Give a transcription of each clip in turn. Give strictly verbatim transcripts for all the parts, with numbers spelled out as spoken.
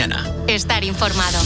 mañana. Estar informado.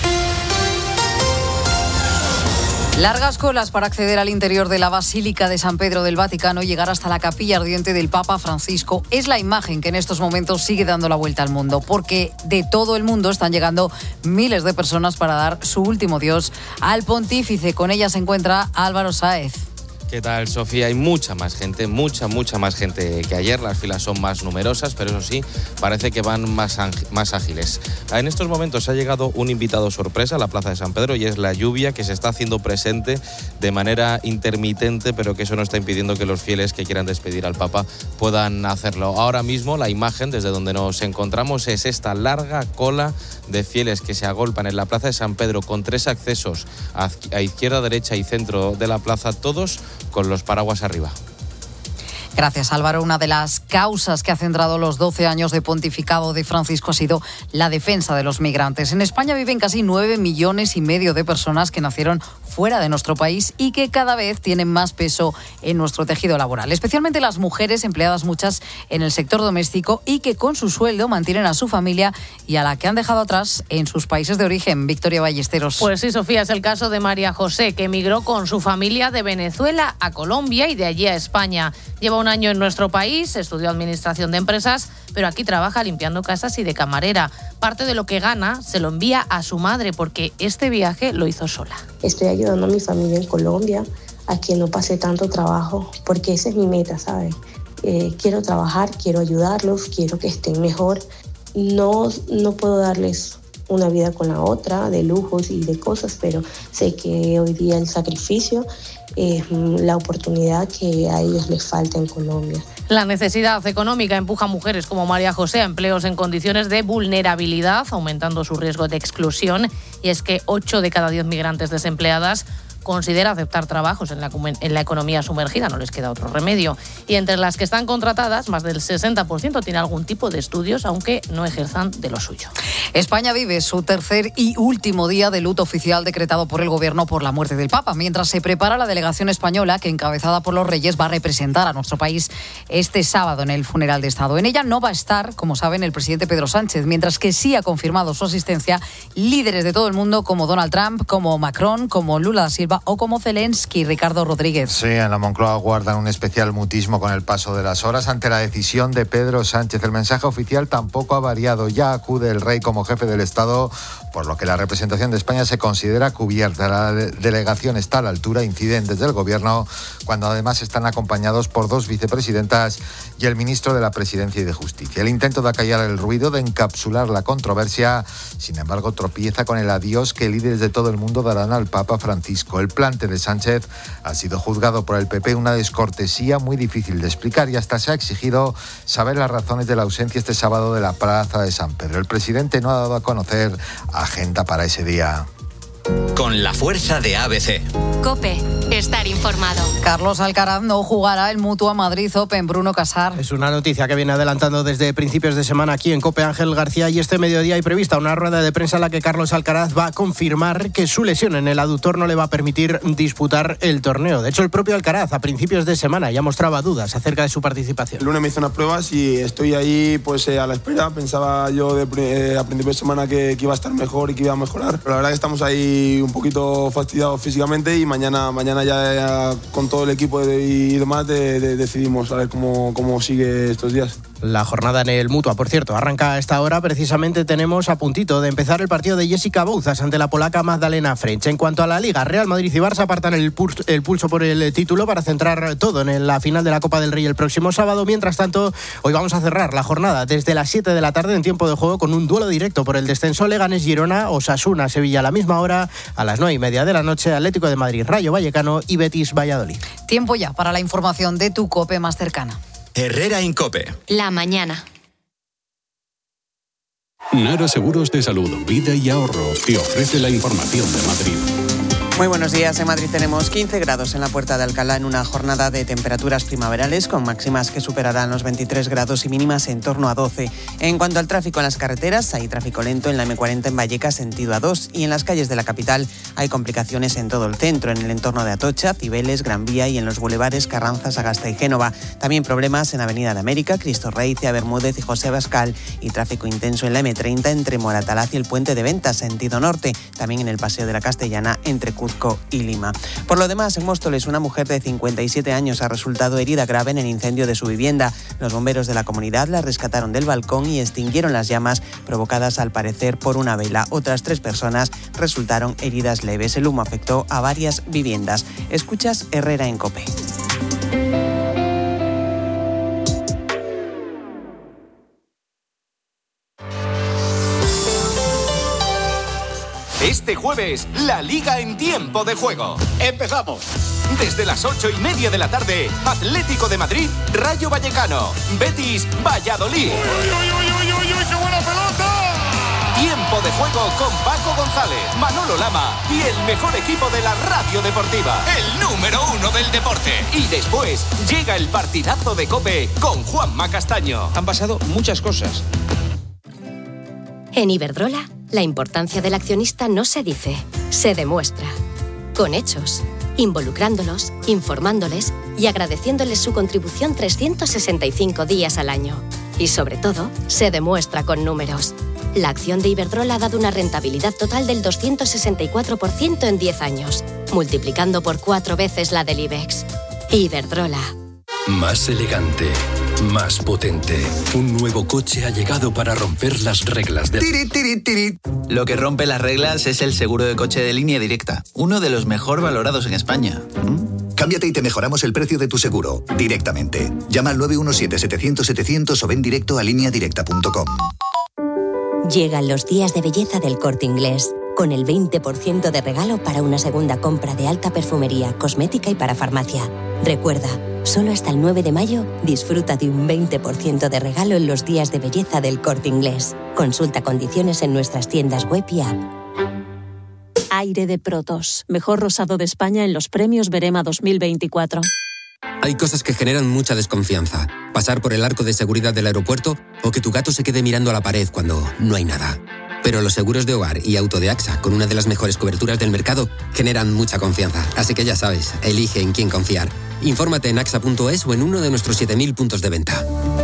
Largas colas para acceder al interior de la Basílica de San Pedro del Vaticano y llegar hasta la capilla ardiente del Papa Francisco es la imagen que en estos momentos sigue dando la vuelta al mundo, porque de todo el mundo están llegando miles de personas para dar su último adiós al pontífice. Con ella se encuentra Álvaro Sáez. ¿Qué tal, Sofía? Hay mucha más gente, mucha, mucha más gente que ayer. Las filas son más numerosas, pero eso sí, parece que van más, más ágiles. En estos momentos ha llegado un invitado sorpresa a la Plaza de San Pedro y es la lluvia que se está haciendo presente de manera intermitente, pero que eso no está impidiendo que los fieles que quieran despedir al Papa puedan hacerlo. Ahora mismo la imagen desde donde nos encontramos es esta larga cola de fieles que se agolpan en la Plaza de San Pedro con tres accesos a izquierda, derecha y centro de la plaza, todos con los paraguas arriba. Gracias, Álvaro. Una de las causas que ha centrado los doce años de pontificado de Francisco ha sido la defensa de los migrantes. En España viven casi nueve millones y medio de personas que nacieron fuera de nuestro país y que cada vez tienen más peso en nuestro tejido laboral, especialmente las mujeres, empleadas muchas en el sector doméstico y que con su sueldo mantienen a su familia y a la que han dejado atrás en sus países de origen. Victoria Ballesteros. Pues sí, Sofía, es el caso de María José, que emigró con su familia de Venezuela a Colombia y de allí a España. Lleva un año en nuestro país, estudió administración de empresas, pero aquí trabaja limpiando casas y de camarera. Parte de lo que gana se lo envía a su madre porque este viaje lo hizo sola. Estoy ayudando a mi familia en Colombia a que no pase tanto trabajo, porque esa es mi meta, ¿sabes? Eh, quiero trabajar, quiero ayudarlos, quiero que estén mejor. No, no puedo darles una vida con la otra, de lujos y de cosas, pero sé que hoy día el sacrificio es la oportunidad que a ellos les falta en Colombia. La necesidad económica empuja a mujeres como María José a empleos en condiciones de vulnerabilidad, aumentando su riesgo de exclusión. Y es que ocho de cada diez migrantes desempleadas considera aceptar trabajos en la, en la economía sumergida, no les queda otro remedio. Y entre las que están contratadas, más del sesenta por ciento tiene algún tipo de estudios, aunque no ejerzan de lo suyo. España vive su tercer y último día de luto oficial decretado por el Gobierno por la muerte del Papa, mientras se prepara la delegación española que, encabezada por los Reyes, va a representar a nuestro país este sábado en el funeral de Estado. En ella no va a estar, como saben, el presidente Pedro Sánchez, mientras que sí ha confirmado su asistencia líderes de todo el mundo como Donald Trump, como Macron, como Lula da Silva o como Zelensky. Ricardo Rodríguez. Sí, en la Moncloa guardan un especial mutismo con el paso de las horas ante la decisión de Pedro Sánchez. El mensaje oficial tampoco ha variado. Ya acude el rey como jefe del Estado, por lo que la representación de España se considera cubierta. La de- delegación está a la altura, inciden desde el Gobierno, cuando además están acompañados por dos vicepresidentas y el ministro de la Presidencia y de Justicia. El intento de acallar el ruido, de encapsular la controversia, sin embargo, tropieza con el adiós que líderes de todo el mundo darán al Papa Francisco. El plante de Sánchez ha sido juzgado por el P P una descortesía muy difícil de explicar y hasta se ha exigido saber las razones de la ausencia este sábado de la Plaza de San Pedro. El presidente no ha dado a conocer agenda para ese día. Con la fuerza de A B C. COPE. Estar informado. Carlos Alcaraz no jugará el Mutua Madrid Open. Bruno Casar. Es una noticia que viene adelantando desde principios de semana aquí en COPE Ángel García, y este mediodía hay prevista una rueda de prensa en la que Carlos Alcaraz va a confirmar que su lesión en el aductor no le va a permitir disputar el torneo. De hecho, el propio Alcaraz a principios de semana ya mostraba dudas acerca de su participación. El lunes me hice unas pruebas y estoy ahí pues eh, a la espera. Pensaba yo de, eh, a principios de semana que, que iba a estar mejor y que iba a mejorar. Pero la verdad que estamos ahí un poquito fastidiados físicamente y mañana, mañana ya, ya con todo el equipo y demás de, de, decidimos a ver cómo, cómo sigue estos días. La jornada en el Mutua, por cierto, arranca a esta hora. Precisamente tenemos a puntito de empezar el partido de Jessica Bouzas ante la polaca Magdalena French. En cuanto a la Liga, Real Madrid y Barça apartan el pulso, el pulso por el título para centrar todo en la final de la Copa del Rey el próximo sábado. Mientras tanto, hoy vamos a cerrar la jornada desde las siete de la tarde en tiempo de juego con un duelo directo por el descenso. Leganés-Girona, Osasuna-Sevilla a la misma hora. A las nueve y media de la noche, Atlético de Madrid, Rayo Vallecano y Betis-Valladolid. Tiempo ya para la información de tu COPE más cercana. Herrera Incope. La mañana. Nara Seguros de Salud, Vida y Ahorro te ofrece la información de Madrid. Muy buenos días. En Madrid tenemos quince grados en la Puerta de Alcalá en una jornada de temperaturas primaverales con máximas que superarán los veintitrés grados y mínimas en torno a doce. En cuanto al tráfico en las carreteras, hay tráfico lento en la eme cuarenta en Vallecas sentido A dos y en las calles de la capital hay complicaciones en todo el centro, en el entorno de Atocha, Cibeles, Gran Vía y en los bulevares Carranza, Sagasta y Génova. También problemas en Avenida de América, Cristo Rey, Cía Bermúdez y José Abascal y tráfico intenso en la eme treinta entre Moratalaz y el Puente de Ventas sentido norte. También en el Paseo de la Castellana entre Cuzco y Lima. Por lo demás, en Móstoles, una mujer de cincuenta y siete años ha resultado herida grave en el incendio de su vivienda. Los bomberos de la comunidad la rescataron del balcón y extinguieron las llamas provocadas al parecer por una vela. Otras tres personas resultaron heridas leves. El humo afectó a varias viviendas. Escuchas Herrera en COPE. Este jueves, la Liga en tiempo de juego. ¡Empezamos! Desde las ocho y media de la tarde, Atlético de Madrid, Rayo Vallecano, Betis, Valladolid. ¡Uy, uy, uy, uy, uy, uy! ¡Qué buena pelota! Tiempo de juego con Paco González, Manolo Lama y el mejor equipo de la radio deportiva. El número uno del deporte. Y después, llega el partidazo de COPE con Juanma Castaño. Han pasado muchas cosas. En Iberdrola, la importancia del accionista no se dice, se demuestra. Con hechos, involucrándolos, informándoles y agradeciéndoles su contribución trescientos sesenta y cinco días al año. Y sobre todo, se demuestra con números. La acción de Iberdrola ha dado una rentabilidad total del doscientos sesenta y cuatro por ciento en diez años, multiplicando por cuatro veces la del IBEX. Iberdrola. Más elegante, más potente. Un nuevo coche ha llegado para romper las reglas del... Tiri, tiri, tiri. Lo que rompe las reglas es el seguro de coche de Línea Directa, uno de los mejor valorados en España. ¿Mm? Cámbiate y te mejoramos el precio de tu seguro, directamente. Llama al nueve uno siete, setecientos, setecientos o ven directo a línea directa punto com. Llegan los días de belleza del Corte Inglés, con el veinte por ciento de regalo para una segunda compra de alta perfumería, cosmética y para farmacia. Recuerda, solo hasta el nueve de mayo disfruta de un veinte por ciento de regalo en los días de belleza del Corte Inglés. Consulta condiciones en nuestras tiendas web y app. Aire de Protos, mejor rosado de España en los premios Berema dos mil veinticuatro. Hay cosas que generan mucha desconfianza. Pasar por el arco de seguridad del aeropuerto o que tu gato se quede mirando a la pared cuando no hay nada. Pero los seguros de hogar y auto de AXA, con una de las mejores coberturas del mercado, generan mucha confianza. Así que ya sabes, elige en quién confiar. Infórmate en axa punto es o en uno de nuestros siete mil puntos de venta.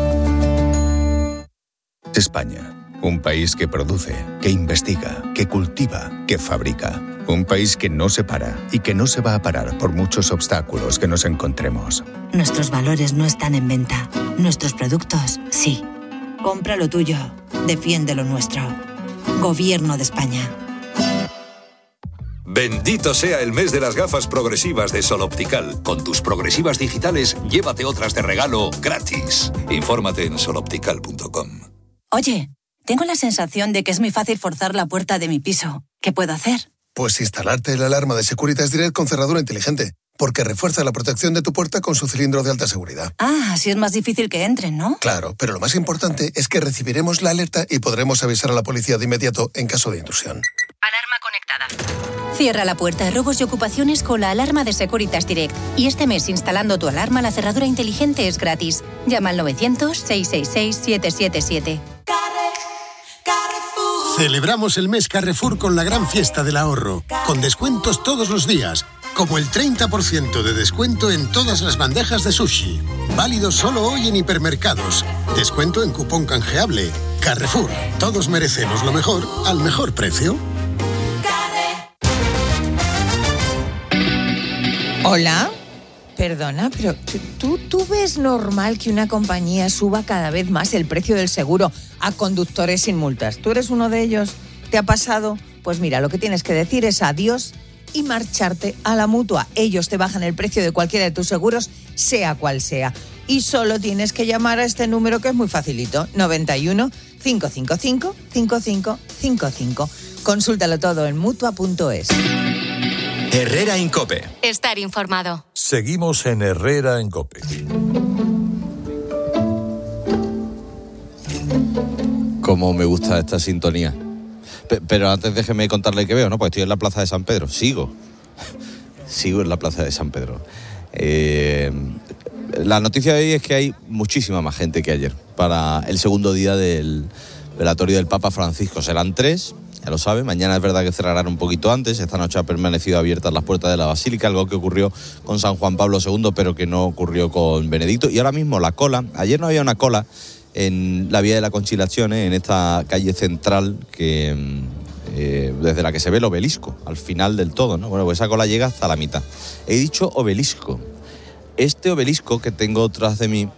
España, un país que produce, que investiga, que cultiva, que fabrica. Un país que no se para y que no se va a parar por muchos obstáculos que nos encontremos. Nuestros valores no están en venta. Nuestros productos, sí. Compra lo tuyo. Defiende lo nuestro. Gobierno de España. Bendito sea el mes de las gafas progresivas de Sol Optical. Con tus progresivas digitales, llévate otras de regalo gratis. Infórmate en sol optical punto com. Oye, tengo la sensación de que es muy fácil forzar la puerta de mi piso. ¿Qué puedo hacer? Pues instalarte la alarma de Securitas Direct con cerradura inteligente, porque refuerza la protección de tu puerta con su cilindro de alta seguridad. Ah, así es más difícil que entren, ¿no? Claro, pero lo más importante es que recibiremos la alerta y podremos avisar a la policía de inmediato en caso de intrusión. Alarma conectada. Cierra la puerta de robos y ocupaciones con la alarma de Securitas Direct. Y este mes, instalando tu alarma, la cerradura inteligente es gratis. Llama al novecientos, seiscientos sesenta y seis, setecientos setenta y siete. Celebramos el mes Carrefour con la gran fiesta del ahorro, con descuentos todos los días, como el treinta por ciento de descuento en todas las bandejas de sushi. Válido solo hoy en hipermercados. Descuento en cupón canjeable. Carrefour, todos merecemos lo mejor al mejor precio. Hola, perdona, pero ¿tú, ¿tú ves normal que una compañía suba cada vez más el precio del seguro a conductores sin multas? ¿Tú eres uno de ellos? ¿Te ha pasado? Pues mira, lo que tienes que decir es adiós y marcharte a la Mutua. Ellos te bajan el precio de cualquiera de tus seguros, sea cual sea. Y solo tienes que llamar a este número que es muy facilito, noventa y uno, cincuenta y cinco, cincuenta y cinco cincuenta y cinco. Consúltalo todo en mutua punto es. Herrera en COPE. Estar informado. Seguimos en Herrera en COPE. Cómo me gusta esta sintonía. P- pero antes déjeme contarle que veo, ¿no? Pues estoy en la plaza de San Pedro. Sigo. Sigo en la plaza de San Pedro. Eh, la noticia de hoy es que hay muchísima más gente que ayer para el segundo día del velatorio del Papa Francisco. Serán tres, ya lo saben. Mañana es verdad que cerrarán un poquito antes. Esta noche han permanecido abiertas las puertas de la Basílica, algo que ocurrió con San Juan Pablo segundo, pero que no ocurrió con Benedicto. Y ahora mismo la cola, ayer no había una cola en la Vía de la Conciliación, en esta calle central que... Eh, desde la que se ve el obelisco, al final del todo, ¿no? Bueno, pues esa cola llega hasta la mitad. He dicho obelisco. Este obelisco que tengo tras de mí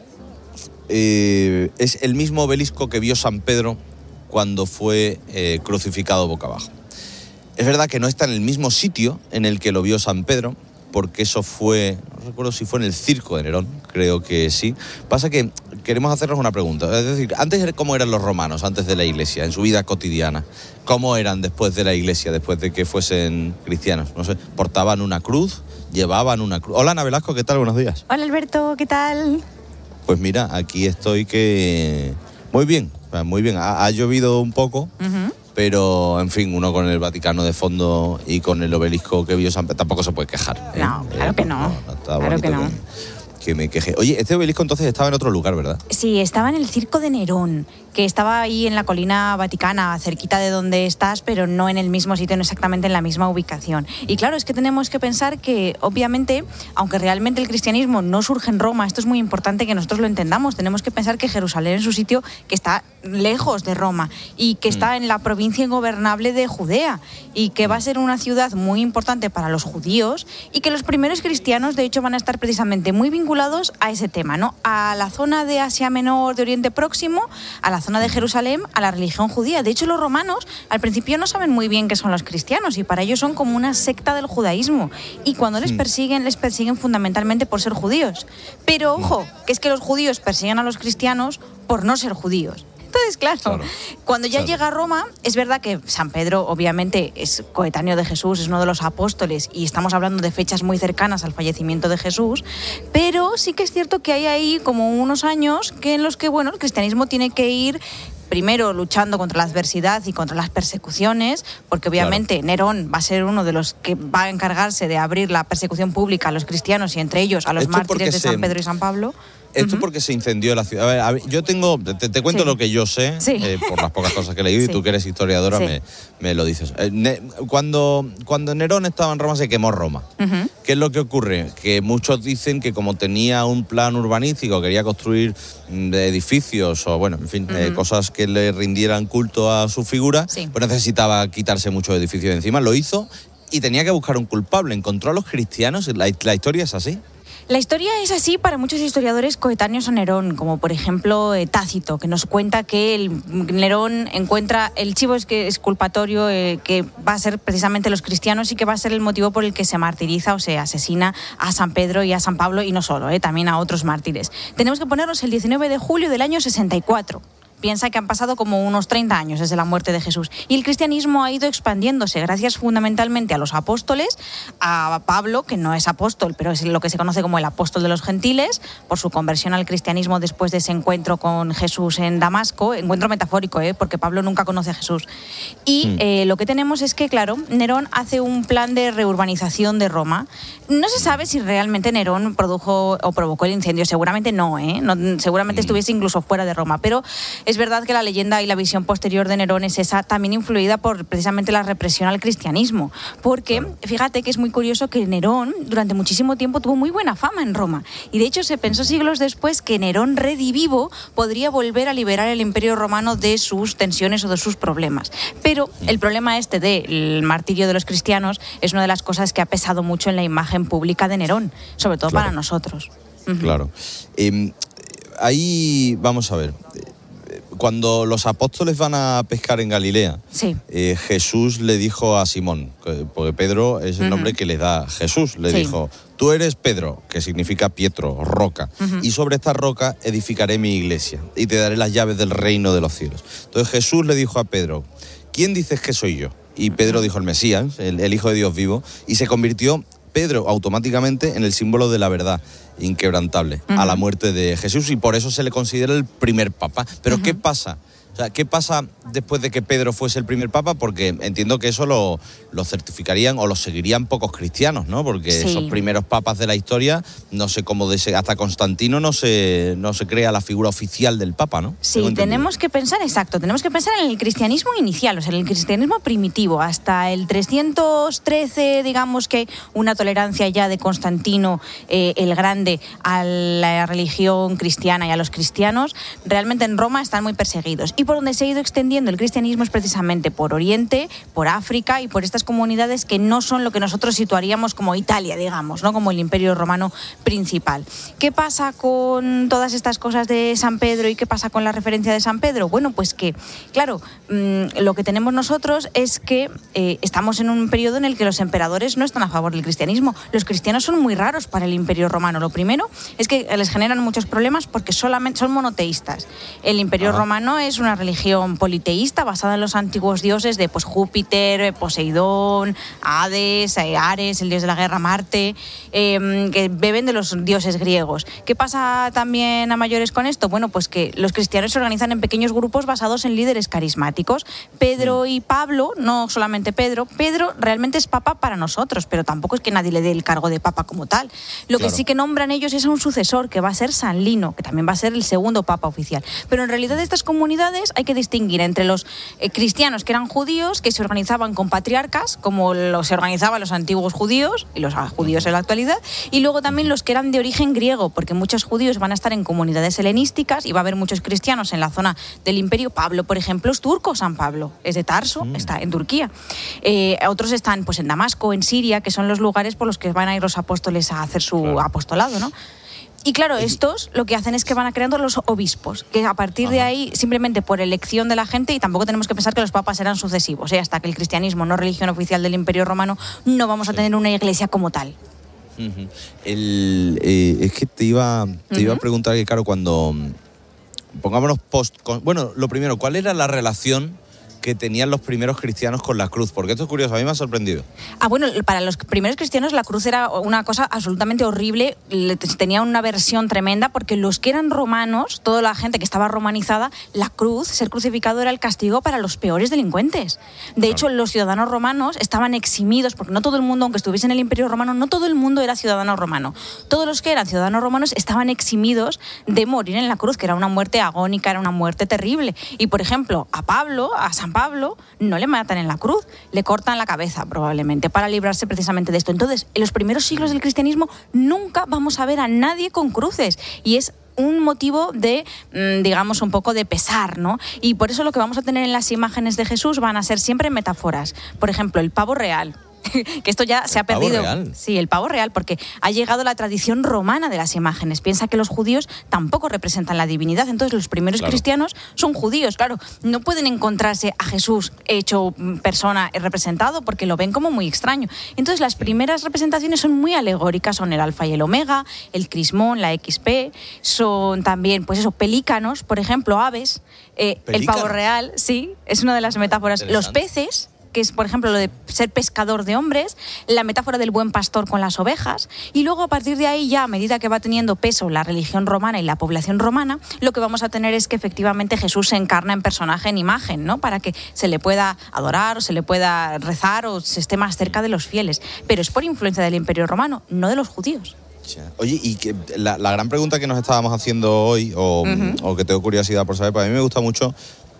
eh, es el mismo obelisco que vio San Pedro cuando fue eh, crucificado boca abajo. Es verdad que no está en el mismo sitio en el que lo vio San Pedro, porque eso fue, no recuerdo si fue en el Circo de Nerón, creo que sí. Pasa que queremos hacernos una pregunta, es decir, antes, ¿cómo eran los romanos antes de la Iglesia, en su vida cotidiana? ¿Cómo eran después de la Iglesia, después de que fuesen cristianos? No sé, ¿portaban una cruz? ¿Llevaban una cruz? Hola, Ana Velasco, ¿qué tal? Buenos días. Hola, Alberto, ¿qué tal? Pues mira, aquí estoy que... Muy bien, muy bien. Ha, ha llovido un poco, uh-huh. Pero, en fin, uno con el Vaticano de fondo y con el obelisco que vio San Pedro tampoco se puede quejar. ¿eh? No, claro eh, que no. no, no está claro que no. Que, que me queje. Oye, este obelisco entonces estaba en otro lugar, ¿verdad? Sí, estaba en el Circo de Nerón, que estaba ahí en la colina vaticana, cerquita de donde estás, pero no en el mismo sitio, no exactamente en la misma ubicación. Y claro, es que tenemos que pensar que, obviamente, aunque realmente el cristianismo no surge en Roma, esto es muy importante que nosotros lo entendamos, tenemos que pensar que Jerusalén es un sitio que está lejos de Roma y que está en la provincia ingobernable de Judea y que va a ser una ciudad muy importante para los judíos y que los primeros cristianos, de hecho, van a estar precisamente muy vinculados a ese tema, ¿no? A la zona de Asia Menor, de Oriente Próximo, a la zona de Jerusalén, a la religión judía. De hecho, los romanos al principio no saben muy bien qué son los cristianos y para ellos son como una secta del judaísmo. Y cuando les persiguen, les persiguen fundamentalmente por ser judíos. Pero ojo, que es que los judíos persiguen a los cristianos por no ser judíos. Entonces, claro, claro, cuando ya claro. llega a Roma, es verdad que San Pedro obviamente es coetáneo de Jesús, es uno de los apóstoles y estamos hablando de fechas muy cercanas al fallecimiento de Jesús, pero sí que es cierto que hay ahí como unos años que en los que, bueno, el cristianismo tiene que ir primero luchando contra la adversidad y contra las persecuciones, porque obviamente claro. Nerón va a ser uno de los que va a encargarse de abrir la persecución pública a los cristianos y entre ellos a los Esto mártires de San se... Pedro y San Pablo. Esto uh-huh. porque se incendió la ciudad. A ver, a ver, yo tengo, te, te cuento sí. lo que yo sé, sí. eh, por las pocas cosas que he leído, sí. y tú que eres historiadora sí. me, me lo dices. Eh, ne, cuando, cuando Nerón estaba en Roma se quemó Roma. Uh-huh. ¿Qué es lo que ocurre? Que muchos dicen que como tenía un plan urbanístico, quería construir edificios o, bueno, en fin, uh-huh. eh, cosas que le rindieran culto a su figura, sí. pues necesitaba quitarse muchos edificios de encima. Lo hizo y tenía que buscar un culpable. ¿Encontró a los cristianos? ¿La, la historia es así? La historia es así para muchos historiadores coetáneos a Nerón, como por ejemplo eh, Tácito, que nos cuenta que el, Nerón encuentra el chivo exculpatorio eh, que va a ser precisamente los cristianos y que va a ser el motivo por el que se martiriza o se asesina a San Pedro y a San Pablo, y no solo, eh, también a otros mártires. Tenemos que ponernos el diecinueve de julio del año sesenta y cuatro. Piensa que han pasado como unos treinta años desde la muerte de Jesús. Y el cristianismo ha ido expandiéndose gracias fundamentalmente a los apóstoles, a Pablo, que no es apóstol, pero es lo que se conoce como el apóstol de los gentiles, por su conversión al cristianismo después de ese encuentro con Jesús en Damasco, encuentro metafórico, ¿eh? porque Pablo nunca conoce a Jesús. Y eh, lo que tenemos es que, claro, Nerón hace un plan de reurbanización de Roma. No se sabe si realmente Nerón produjo o provocó el incendio, seguramente no, ¿eh? no seguramente estuviese incluso fuera de Roma, pero es verdad que la leyenda y la visión posterior de Nerón es esa, también influida por precisamente la represión al cristianismo. Porque fíjate que es muy curioso que Nerón durante muchísimo tiempo tuvo muy buena fama en Roma. Y de hecho se pensó siglos después que Nerón redivivo podría volver a liberar el Imperio Romano de sus tensiones o de sus problemas. Pero el problema este del martirio de los cristianos es una de las cosas que ha pesado mucho en la imagen pública de Nerón, sobre todo claro. para nosotros. Uh-huh. Claro. Eh, ahí vamos a ver. Cuando los apóstoles van a pescar en Galilea, sí. eh, Jesús le dijo a Simón, porque Pedro es el uh-huh. nombre que le da Jesús, le sí. dijo, tú eres Pedro, que significa Pietro, roca, uh-huh. y sobre esta roca edificaré mi iglesia y te daré las llaves del reino de los cielos. Entonces Jesús le dijo a Pedro, ¿quién dices que soy yo? Y Pedro dijo el Mesías, el, el Hijo de Dios vivo, y se convirtió Pedro automáticamente en el símbolo de la verdad inquebrantable uh-huh. a la muerte de Jesús, y por eso se le considera el primer papa. Pero uh-huh. ¿qué pasa? sea, ¿qué pasa después de que Pedro fuese el primer papa? Porque entiendo que eso lo, lo certificarían o lo seguirían pocos cristianos, ¿no? Porque sí. esos primeros papas de la historia, no sé cómo, de ese, hasta Constantino no se, no se crea la figura oficial del papa, ¿no? Sí, tenemos que pensar, exacto, tenemos que pensar en el cristianismo inicial, o sea, en el cristianismo primitivo. Hasta el trescientos trece, digamos que una tolerancia ya de Constantino eh, el Grande a la religión cristiana y a los cristianos. Realmente en Roma están muy perseguidos. Y por donde se ha ido extendiendo el cristianismo es precisamente por Oriente, por África y por estas comunidades que no son lo que nosotros situaríamos como Italia, digamos, ¿no? Como el Imperio Romano principal. ¿Qué pasa con todas estas cosas de San Pedro y qué pasa con la referencia de San Pedro? Bueno, pues que, claro, mmm, lo que tenemos nosotros es que eh, estamos en un periodo en el que los emperadores no están a favor del cristianismo. Los cristianos son muy raros para el Imperio Romano. Lo primero es que les generan muchos problemas porque solamente son monoteístas. El Imperio Ajá. Romano es una religión politeísta basada en los antiguos dioses de pues, Júpiter, Poseidón, Hades, Ares, el dios de la guerra, Marte, eh, que beben de los dioses griegos. ¿Qué pasa también a mayores con esto? Bueno, pues que los cristianos se organizan en pequeños grupos basados en líderes carismáticos. Pedro y Pablo, no solamente Pedro, Pedro realmente es papa para nosotros, pero tampoco es que nadie le dé el cargo de papa como tal. Lo claro. que sí que nombran ellos es a un sucesor, que va a ser San Lino, que también va a ser el segundo papa oficial. Pero en realidad de estas comunidades hay que distinguir entre los eh, cristianos que eran judíos, que se organizaban con patriarcas, como lo, se organizaban los antiguos judíos, y los judíos en la actualidad, y luego también los que eran de origen griego, porque muchos judíos van a estar en comunidades helenísticas y va a haber muchos cristianos en la zona del imperio. Pablo, por ejemplo, es turco, San Pablo, es de Tarso, mm. está en Turquía. Eh, otros están pues en Damasco, en Siria, que son los lugares por los que van a ir los apóstoles a hacer su claro. apostolado, ¿no? Y claro, estos lo que hacen es que van creando los obispos, que a partir Ajá. de ahí, simplemente por elección de la gente, y tampoco tenemos que pensar que los papas eran sucesivos, ¿eh? Hasta que el cristianismo no es religión oficial del Imperio Romano, no vamos a tener una iglesia como tal. Uh-huh. El, eh, es que te iba, te uh-huh. iba a preguntar que, claro, cuando pongámonos post... Con, bueno, lo primero, ¿cuál era la relación que tenían los primeros cristianos con la cruz? Porque esto es curioso, a mí me ha sorprendido. Ah, bueno, para los primeros cristianos la cruz era una cosa absolutamente horrible, tenía una versión tremenda, porque los que eran romanos, toda la gente que estaba romanizada, la cruz, ser crucificado era el castigo para los peores delincuentes. De claro. hecho, los ciudadanos romanos estaban eximidos, porque no todo el mundo, aunque estuviese en el Imperio Romano, no todo el mundo era ciudadano romano. Todos los que eran ciudadanos romanos estaban eximidos de morir en la cruz, que era una muerte agónica, era una muerte terrible. Y, por ejemplo, a Pablo, a San Pablo, no le matan en la cruz, le cortan la cabeza probablemente para librarse precisamente de esto. Entonces, en los primeros siglos del cristianismo nunca vamos a ver a nadie con cruces y es un motivo de, digamos, un poco de pesar, ¿no? Y por eso lo que vamos a tener en las imágenes de Jesús van a ser siempre metáforas. Por ejemplo, el pavo real. Que esto ya se ha perdido. ¿Pavo real? Sí, el pavo real, porque ha llegado la tradición romana de las imágenes. Piensa que los judíos tampoco representan la divinidad, entonces los primeros claro. cristianos son judíos, claro, no pueden encontrarse a Jesús hecho persona representado porque lo ven como muy extraño. Entonces las primeras representaciones son muy alegóricas, son el alfa y el omega, el crismón, la equis pe, son también, pues eso, pelícanos, por ejemplo, aves, eh, el pavo real, sí, es una de las metáforas. Los peces, que es, por ejemplo, lo de ser pescador de hombres, la metáfora del buen pastor con las ovejas, y luego a partir de ahí ya, a medida que va teniendo peso la religión romana y la población romana, lo que vamos a tener es que efectivamente Jesús se encarna en personaje, en imagen, ¿no? Para que se le pueda adorar, o se le pueda rezar, o se esté más cerca de los fieles. Pero es por influencia del Imperio Romano, no de los judíos. Oye, y que la, la gran pregunta que nos estábamos haciendo hoy, o, uh-huh. o que tengo curiosidad por saber, para mí me gusta mucho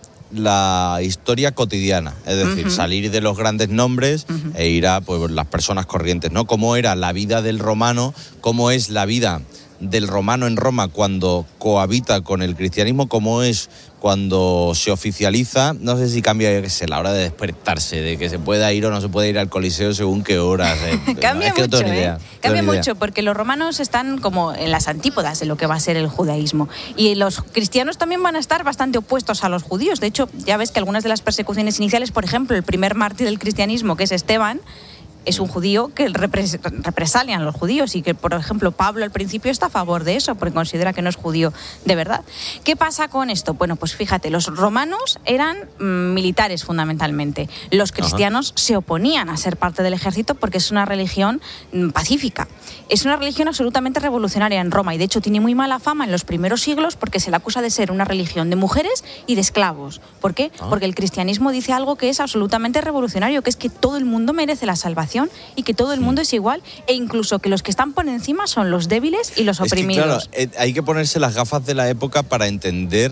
la historia cotidiana, es decir, uh-huh. salir de los grandes nombres uh-huh. e ir a pues, las personas corrientes, ¿no? Cómo era la vida del romano, cómo es la vida del romano en Roma cuando cohabita con el cristianismo, cómo es cuando se oficializa, no sé si cambia, yo qué sé, la hora de despertarse, de que se pueda ir o no se puede ir al Coliseo según qué horas. Eh. Cambia es que mucho, no ¿eh? Idea, Cambia no mucho, porque los romanos están como en las antípodas de lo que va a ser el judaísmo. Y los cristianos también van a estar bastante opuestos a los judíos. De hecho, ya ves que algunas de las persecuciones iniciales, por ejemplo, el primer mártir del cristianismo, que es Esteban, es un judío que repres- represalian los judíos y que, por ejemplo, Pablo al principio está a favor de eso porque considera que no es judío de verdad. ¿Qué pasa con esto? Bueno, pues fíjate, los romanos eran mm, militares fundamentalmente. Los cristianos Ajá. se oponían a ser parte del ejército porque es una religión mm, pacífica. Es una religión absolutamente revolucionaria en Roma y de hecho tiene muy mala fama en los primeros siglos porque se le acusa de ser una religión de mujeres y de esclavos. ¿Por qué? Ah. Porque el cristianismo dice algo que es absolutamente revolucionario, que es que todo el mundo merece la salvación y que todo el mundo es igual e incluso que los que están por encima son los débiles y los oprimidos. Es que, claro, hay que ponerse las gafas de la época para entender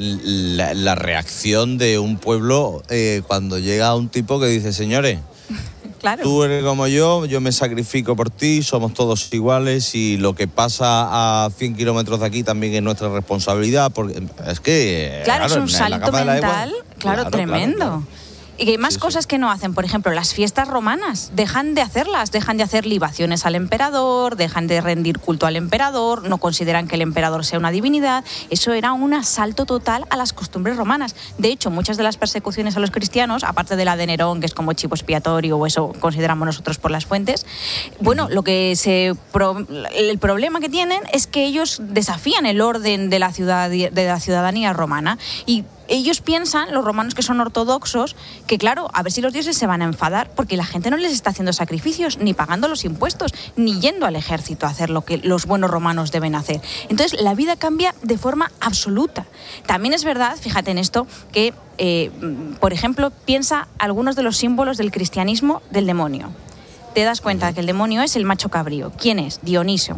la, la reacción de un pueblo eh, cuando llega un tipo que dice, señores, claro. tú eres como yo, yo me sacrifico por ti, somos todos iguales y lo que pasa a cien kilómetros de aquí también es nuestra responsabilidad. Porque es que... Claro, claro es un salto mental, claro, claro, tremendo. Claro, claro. Y que hay más sí, cosas sí. que no hacen. Por ejemplo, las fiestas romanas dejan de hacerlas, dejan de hacer libaciones al emperador, dejan de rendir culto al emperador, no consideran que el emperador sea una divinidad. Eso era un asalto total a las costumbres romanas. De hecho, muchas de las persecuciones a los cristianos, aparte de la de Nerón, que es como chivo expiatorio, o eso consideramos nosotros por las fuentes, bueno, lo que se pro, el problema que tienen es que ellos desafían el orden de la ciudad, de la ciudadanía romana y ellos piensan, los romanos que son ortodoxos, que claro, a ver si los dioses se van a enfadar porque la gente no les está haciendo sacrificios, ni pagando los impuestos, ni yendo al ejército a hacer lo que los buenos romanos deben hacer. Entonces, la vida cambia de forma absoluta. También es verdad, fíjate en esto, que, eh, por ejemplo, piensa algunos de los símbolos del cristianismo del demonio. Te das cuenta que el demonio es el macho cabrío. ¿Quién es? Dioniso.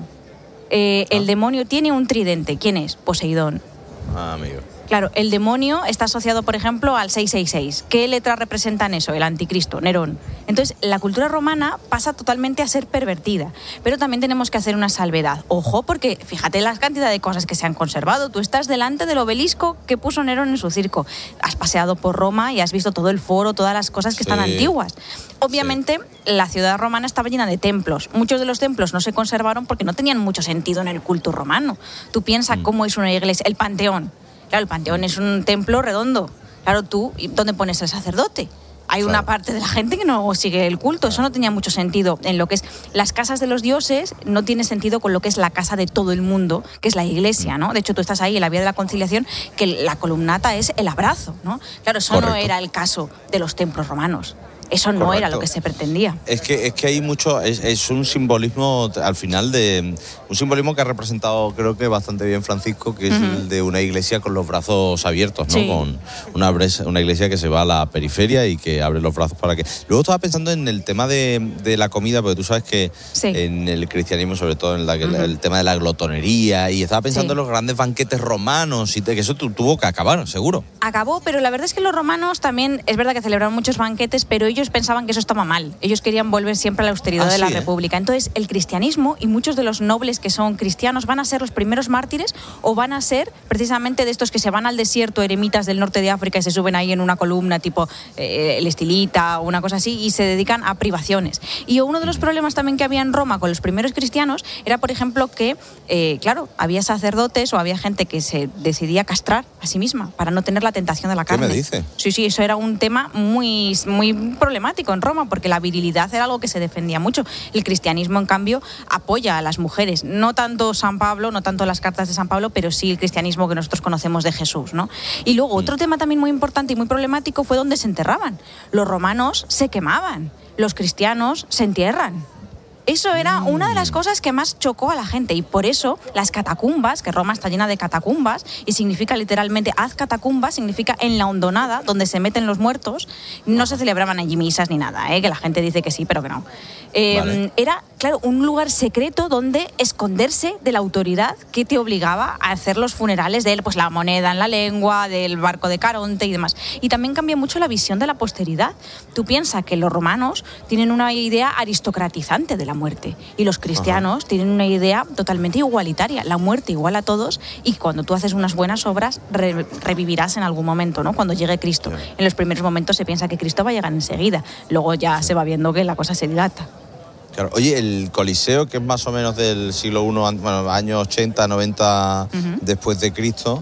Eh, el demonio tiene un tridente. ¿Quién es? Poseidón. Ah, amigo. Claro, el demonio está asociado, por ejemplo, al seiscientos sesenta y seis. ¿Qué letras representan eso? El anticristo, Nerón. Entonces, la cultura romana pasa totalmente a ser pervertida. Pero también tenemos que hacer una salvedad. Ojo, porque fíjate la cantidad de cosas que se han conservado. Tú estás delante del obelisco que puso Nerón en su circo. Has paseado por Roma y has visto todo el foro, todas las cosas que sí. están antiguas. Obviamente, sí. la ciudad romana estaba llena de templos. Muchos de los templos no se conservaron porque no tenían mucho sentido en el culto romano. Tú piensas mm. cómo es una iglesia, el Panteón. Claro, el Panteón es un templo redondo. Claro, tú, ¿dónde pones el sacerdote? Hay claro. una parte de la gente que no sigue el culto. Eso no tenía mucho sentido. En lo que es las casas de los dioses, no tiene sentido con lo que es la casa de todo el mundo, que es la iglesia, ¿no? De hecho, tú estás ahí en la Vía de la Conciliación, que la columnata es el abrazo, ¿no? Claro, eso Correcto. no era el caso de los templos romanos. Eso no Correcto. era lo que se pretendía. Es que, es que hay mucho, es, es un simbolismo al final de, un simbolismo que ha representado creo que bastante bien Francisco, que es uh-huh. el de una iglesia con los brazos abiertos, ¿no? Sí. Con una, una iglesia que se va a la periferia y que abre los brazos para que... Luego estaba pensando en el tema de, de la comida, porque tú sabes que sí. en el cristianismo, sobre todo en la, uh-huh. el tema de la glotonería, y estaba pensando sí. en los grandes banquetes romanos, y que eso tuvo que acabar, seguro. Acabó, pero la verdad es que los romanos también, es verdad que celebraron muchos banquetes, pero ellos pensaban que eso estaba mal. Ellos querían volver siempre a la austeridad ah, de la sí, República. ¿eh? Entonces, el cristianismo y muchos de los nobles que son cristianos van a ser los primeros mártires o van a ser precisamente de estos que se van al desierto, eremitas del norte de África y se suben ahí en una columna tipo eh, el Estilita o una cosa así y se dedican a privaciones. Y uno de los problemas también que había en Roma con los primeros cristianos era, por ejemplo, que, eh, claro, había sacerdotes o había gente que se decidía castrar a sí misma para no tener la tentación de la carne. ¿Qué me dice? Sí, sí, eso era un tema muy, muy problemático en Roma, porque la virilidad era algo que se defendía mucho. El cristianismo, en cambio, apoya a las mujeres. No tanto San Pablo, no tanto las cartas de San Pablo, pero sí el cristianismo que nosotros conocemos de Jesús, ¿no? Y luego, otro tema también muy importante y muy problemático fue dónde se enterraban. Los romanos se quemaban, los cristianos se entierran. Eso era una de las cosas que más chocó a la gente y por eso las catacumbas, que Roma está llena de catacumbas y significa literalmente haz catacumbas, significa en la hondonada donde se meten los muertos, no se celebraban allí misas ni nada, ¿eh? Que la gente dice que sí, pero que no. Eh, vale. Era, claro, un lugar secreto donde esconderse de la autoridad que te obligaba a hacer los funerales de él, pues la moneda en la lengua, del barco de Caronte y demás. Y también cambia mucho la visión de la posteridad. Tú piensas que los romanos tienen una idea aristocratizante de la muerte y los cristianos Ajá. tienen una idea totalmente igualitaria, la muerte igual a todos y cuando tú haces unas buenas obras re- revivirás en algún momento, ¿no? Cuando llegue Cristo. Sí. En los primeros momentos se piensa que Cristo va a llegar enseguida, luego ya sí. se va viendo que la cosa se dilata. Claro. Oye, el Coliseo, que es más o menos del siglo primero, bueno, años ochenta, noventa uh-huh. después de Cristo,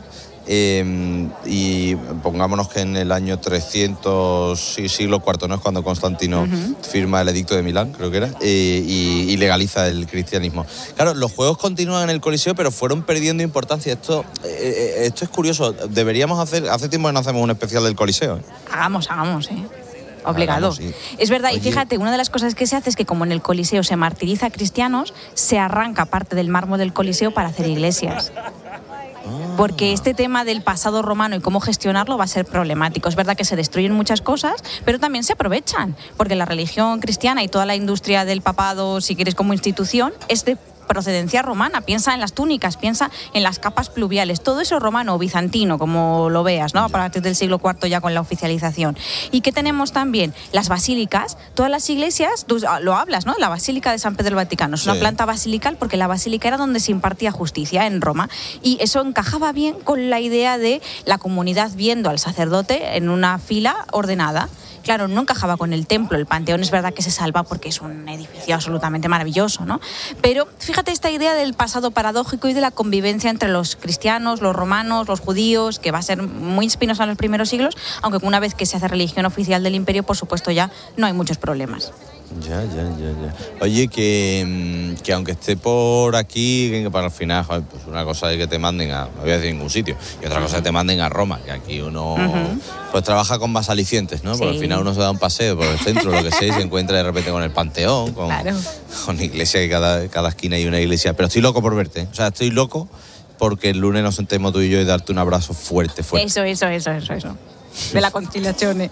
Eh, y pongámonos que en el año trescientos, sí, siglo cuarto, ¿no? Es cuando Constantino uh-huh. firma el edicto de Milán, creo que era, eh, y, y legaliza el cristianismo. Claro, los juegos continúan en el Coliseo, pero fueron perdiendo importancia. Esto, eh, esto es curioso. Deberíamos hacer, hace tiempo que no hacemos un especial del Coliseo, ¿eh? Hagamos, hagamos, ¿eh? Obligado. Hagamos, sí. Es verdad, Oye. y fíjate, una de las cosas que se hace es que como en el Coliseo se martiriza a cristianos, se arranca parte del mármol del Coliseo para hacer iglesias. Porque este tema del pasado romano y cómo gestionarlo va a ser problemático. Es verdad que se destruyen muchas cosas, pero también se aprovechan, porque la religión cristiana y toda la industria del papado, si quieres, como institución, es de procedencia romana. Piensa en las túnicas, piensa en las capas pluviales, todo eso romano o bizantino, como lo veas, ¿no? A partir del siglo cuarto ya con la oficialización. Y que tenemos también las basílicas, todas las iglesias, tú lo hablas, ¿no? La Basílica de San Pedro del Vaticano es una sí. planta basilical porque la basílica era donde se impartía justicia en Roma, y eso encajaba bien con la idea de la comunidad viendo al sacerdote en una fila ordenada. Claro, no encajaba con el templo, el Panteón es verdad que se salva porque es un edificio absolutamente maravilloso, ¿no? Pero fíjate esta idea del pasado paradójico y de la convivencia entre los cristianos, los romanos, los judíos, que va a ser muy espinosa en los primeros siglos, aunque una vez que se hace religión oficial del imperio, por supuesto ya no hay muchos problemas. Ya, ya, ya, ya. Oye, que, que aunque esté por aquí, que para el final, joder, pues una cosa es que te manden a, no voy a decir ningún sitio, y otra cosa es que te manden a Roma, que aquí uno uh-huh. pues trabaja con más alicientes, ¿no? Sí. Porque al final uno se da un paseo por el centro, lo que sea, y se encuentra de repente con el Panteón, con, claro. con iglesia, que cada, cada esquina hay una iglesia. Pero estoy loco por verte, o sea, estoy loco porque el lunes nos sentemos tú y yo y darte un abrazo fuerte, fuerte. Eso, eso, eso, eso, eso. De la conciliación.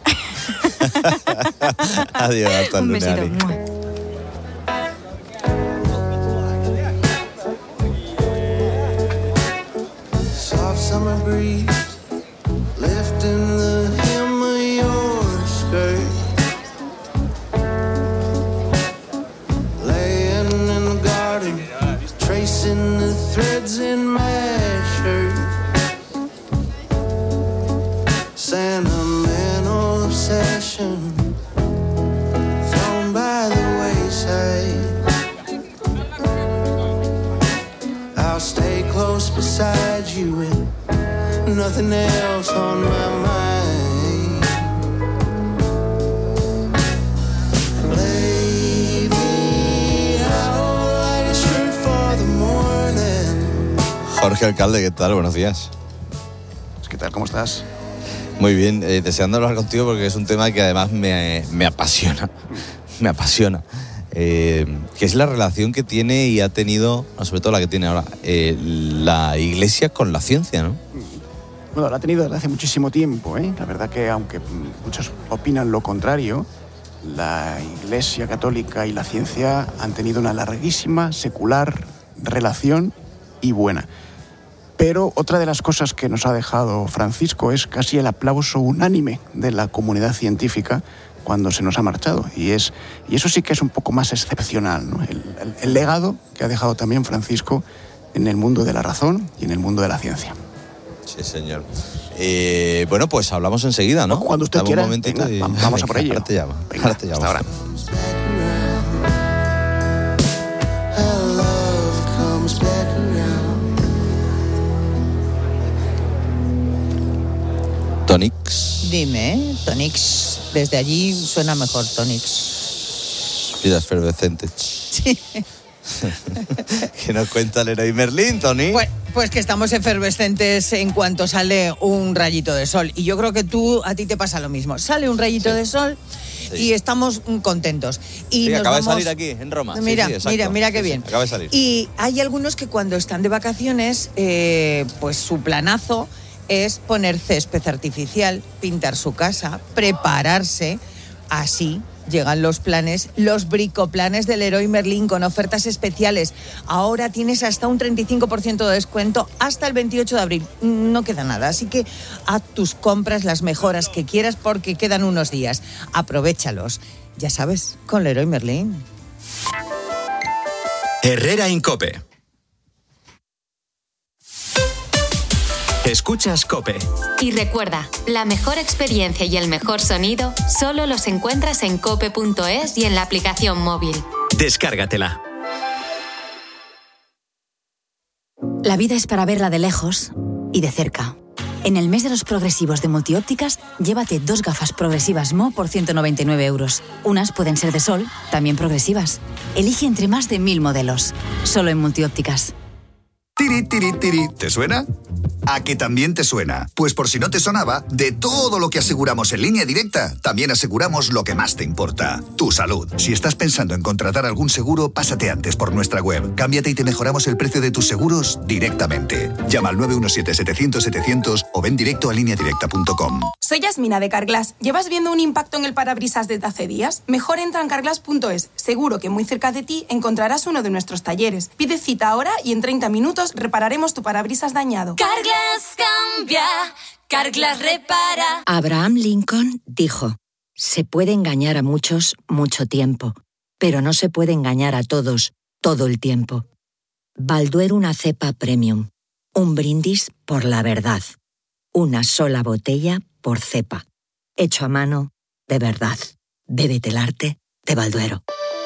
Adiós, hasta el lunes. Un besito. Soft summer breeze lifting the hem of your skirt, laying in the garden, tracing the threads in my shirt. Sentimental obsession thrown by the wayside. I'll stay close beside you with nothing else on my mind. Baby, I'll light a shirt for the morning. Jorge Alcalde, ¿qué tal? Buenos días. ¿Qué tal? ¿Cómo estás? Muy bien, eh, deseando hablar contigo porque es un tema que además me, me apasiona, me apasiona, eh, que es la relación que tiene y ha tenido, sobre todo la que tiene ahora, eh, la Iglesia con la ciencia, ¿no? Bueno, la ha tenido desde hace muchísimo tiempo, ¿eh? La verdad que aunque muchos opinan lo contrario, la Iglesia católica y la ciencia han tenido una larguísima, secular relación y buena. Pero otra de las cosas que nos ha dejado Francisco es casi el aplauso unánime de la comunidad científica cuando se nos ha marchado. Y, es, y eso sí que es un poco más excepcional, ¿no? El, el, el legado que ha dejado también Francisco en el mundo de la razón y en el mundo de la ciencia. Sí, señor. Eh, bueno, pues hablamos enseguida, ¿no? Cuando usted quiera. Un momentito Venga, y... vamos a por ello. Ahora te llamo. Venga, ahora te llamo. Hasta ahora. Tonix. Dime, Tonix. Desde allí suena mejor Tonix. Vida efervescente. Sí. ¿Qué nos cuenta Leroy Merlin, Tony? Pues, pues que estamos efervescentes en cuanto sale un rayito de sol. Y yo creo que tú, a ti te pasa lo mismo. Sale un rayito sí. de sol sí. y estamos contentos. Y sí, nos acaba vamos... de salir aquí, en Roma. Mira, sí, sí, mira, mira qué sí, bien. Sí, acaba de salir. Y hay algunos que cuando están de vacaciones, eh, pues su planazo es poner césped artificial, pintar su casa, prepararse. Así llegan los planes, los bricoplanes del Leroy Merlin con ofertas especiales. Ahora tienes hasta un treinta y cinco por ciento de descuento hasta el veintiocho de abril. No queda nada, así que haz tus compras, las mejoras que quieras porque quedan unos días. Aprovéchalos. Ya sabes, con Leroy Merlin. Herrera Incope. Escuchas COPE. Y recuerda, la mejor experiencia y el mejor sonido solo los encuentras en cope punto es y en la aplicación móvil. Descárgatela. La vida es para verla de lejos y de cerca. En el mes de los progresivos de Multiópticas, llévate dos gafas progresivas M O por ciento noventa y nueve euros. Unas pueden ser de sol, también progresivas. Elige entre más de mil modelos. Solo en Multiópticas. Tiri, tiri, tiri. ¿Te suena? ¿A que también te suena? Pues por si no te sonaba, de todo lo que aseguramos en Línea Directa, también aseguramos lo que más te importa, tu salud. Si estás pensando en contratar algún seguro, pásate antes por nuestra web. Cámbiate y te mejoramos el precio de tus seguros directamente. Llama al nueve uno siete, setecientos, setecientos o ven directo a línea directa punto com. Soy Yasmina de Carglass. ¿Llevas viendo un impacto en el parabrisas desde hace días? Mejor entra en carglass punto es. Seguro que muy cerca de ti encontrarás uno de nuestros talleres. Pide cita ahora y en treinta minutos repararemos tu parabrisas dañado. Carglass cambia, Carglass repara. Abraham Lincoln dijo: se puede engañar a muchos mucho tiempo, pero no se puede engañar a todos todo el tiempo. Balduero una cepa premium. Un brindis por la verdad. Una sola botella por cepa. Hecho a mano de verdad. Bébete el arte de Balduero.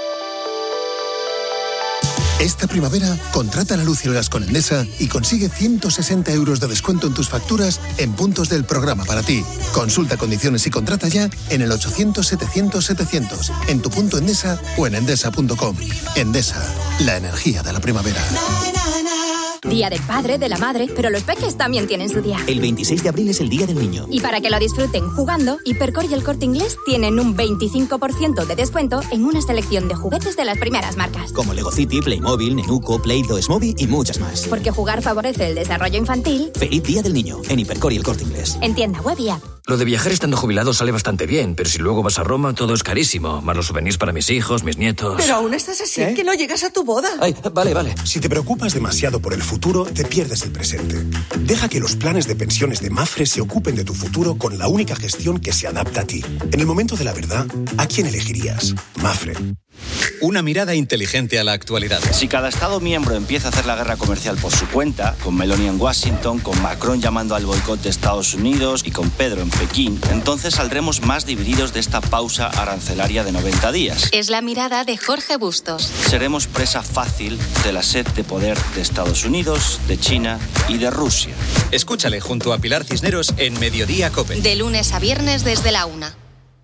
Esta primavera, contrata la luz y el gas con Endesa y consigue ciento sesenta euros de descuento en tus facturas en puntos del programa para ti. Consulta condiciones y contrata ya en el ochocientos, setecientos, setecientos, en tu punto Endesa o en endesa punto com. Endesa, la energía de la primavera. Día del padre, de la madre, pero los peques también tienen su día. El veintiséis de abril es el Día del Niño. Y para que lo disfruten jugando, Hipercor y el Corte Inglés tienen un veinticinco por ciento de descuento en una selección de juguetes de las primeras marcas. Como Lego City, Playmobil, Nenuco, Play-Doh, Smoby y muchas más. Porque jugar favorece el desarrollo infantil. Feliz Día del Niño en Hipercor y el Corte Inglés. En tienda web y app. Lo de viajar estando jubilado sale bastante bien, pero si luego vas a Roma todo es carísimo. Más los souvenirs para mis hijos, mis nietos... Pero aún estás así, ¿Eh? que no llegas a tu boda. Ay, vale, vale. Si te preocupas demasiado por el futuro, te pierdes el presente. Deja que los planes de pensiones de Mafre se ocupen de tu futuro con la única gestión que se adapta a ti. En el momento de la verdad, ¿a quién elegirías? Mafre. Una mirada inteligente a la actualidad. Si cada Estado miembro empieza a hacer la guerra comercial por su cuenta, con Meloni en Washington, con Macron llamando al boicot de Estados Unidos y con Pedro en Pekín, entonces saldremos más divididos de esta pausa arancelaria de noventa días. Es la mirada de Jorge Bustos. Seremos presa fácil de la sed de poder de Estados Unidos, de China y de Rusia. Escúchale junto a Pilar Cisneros en Mediodía COPE. De lunes a viernes desde la una.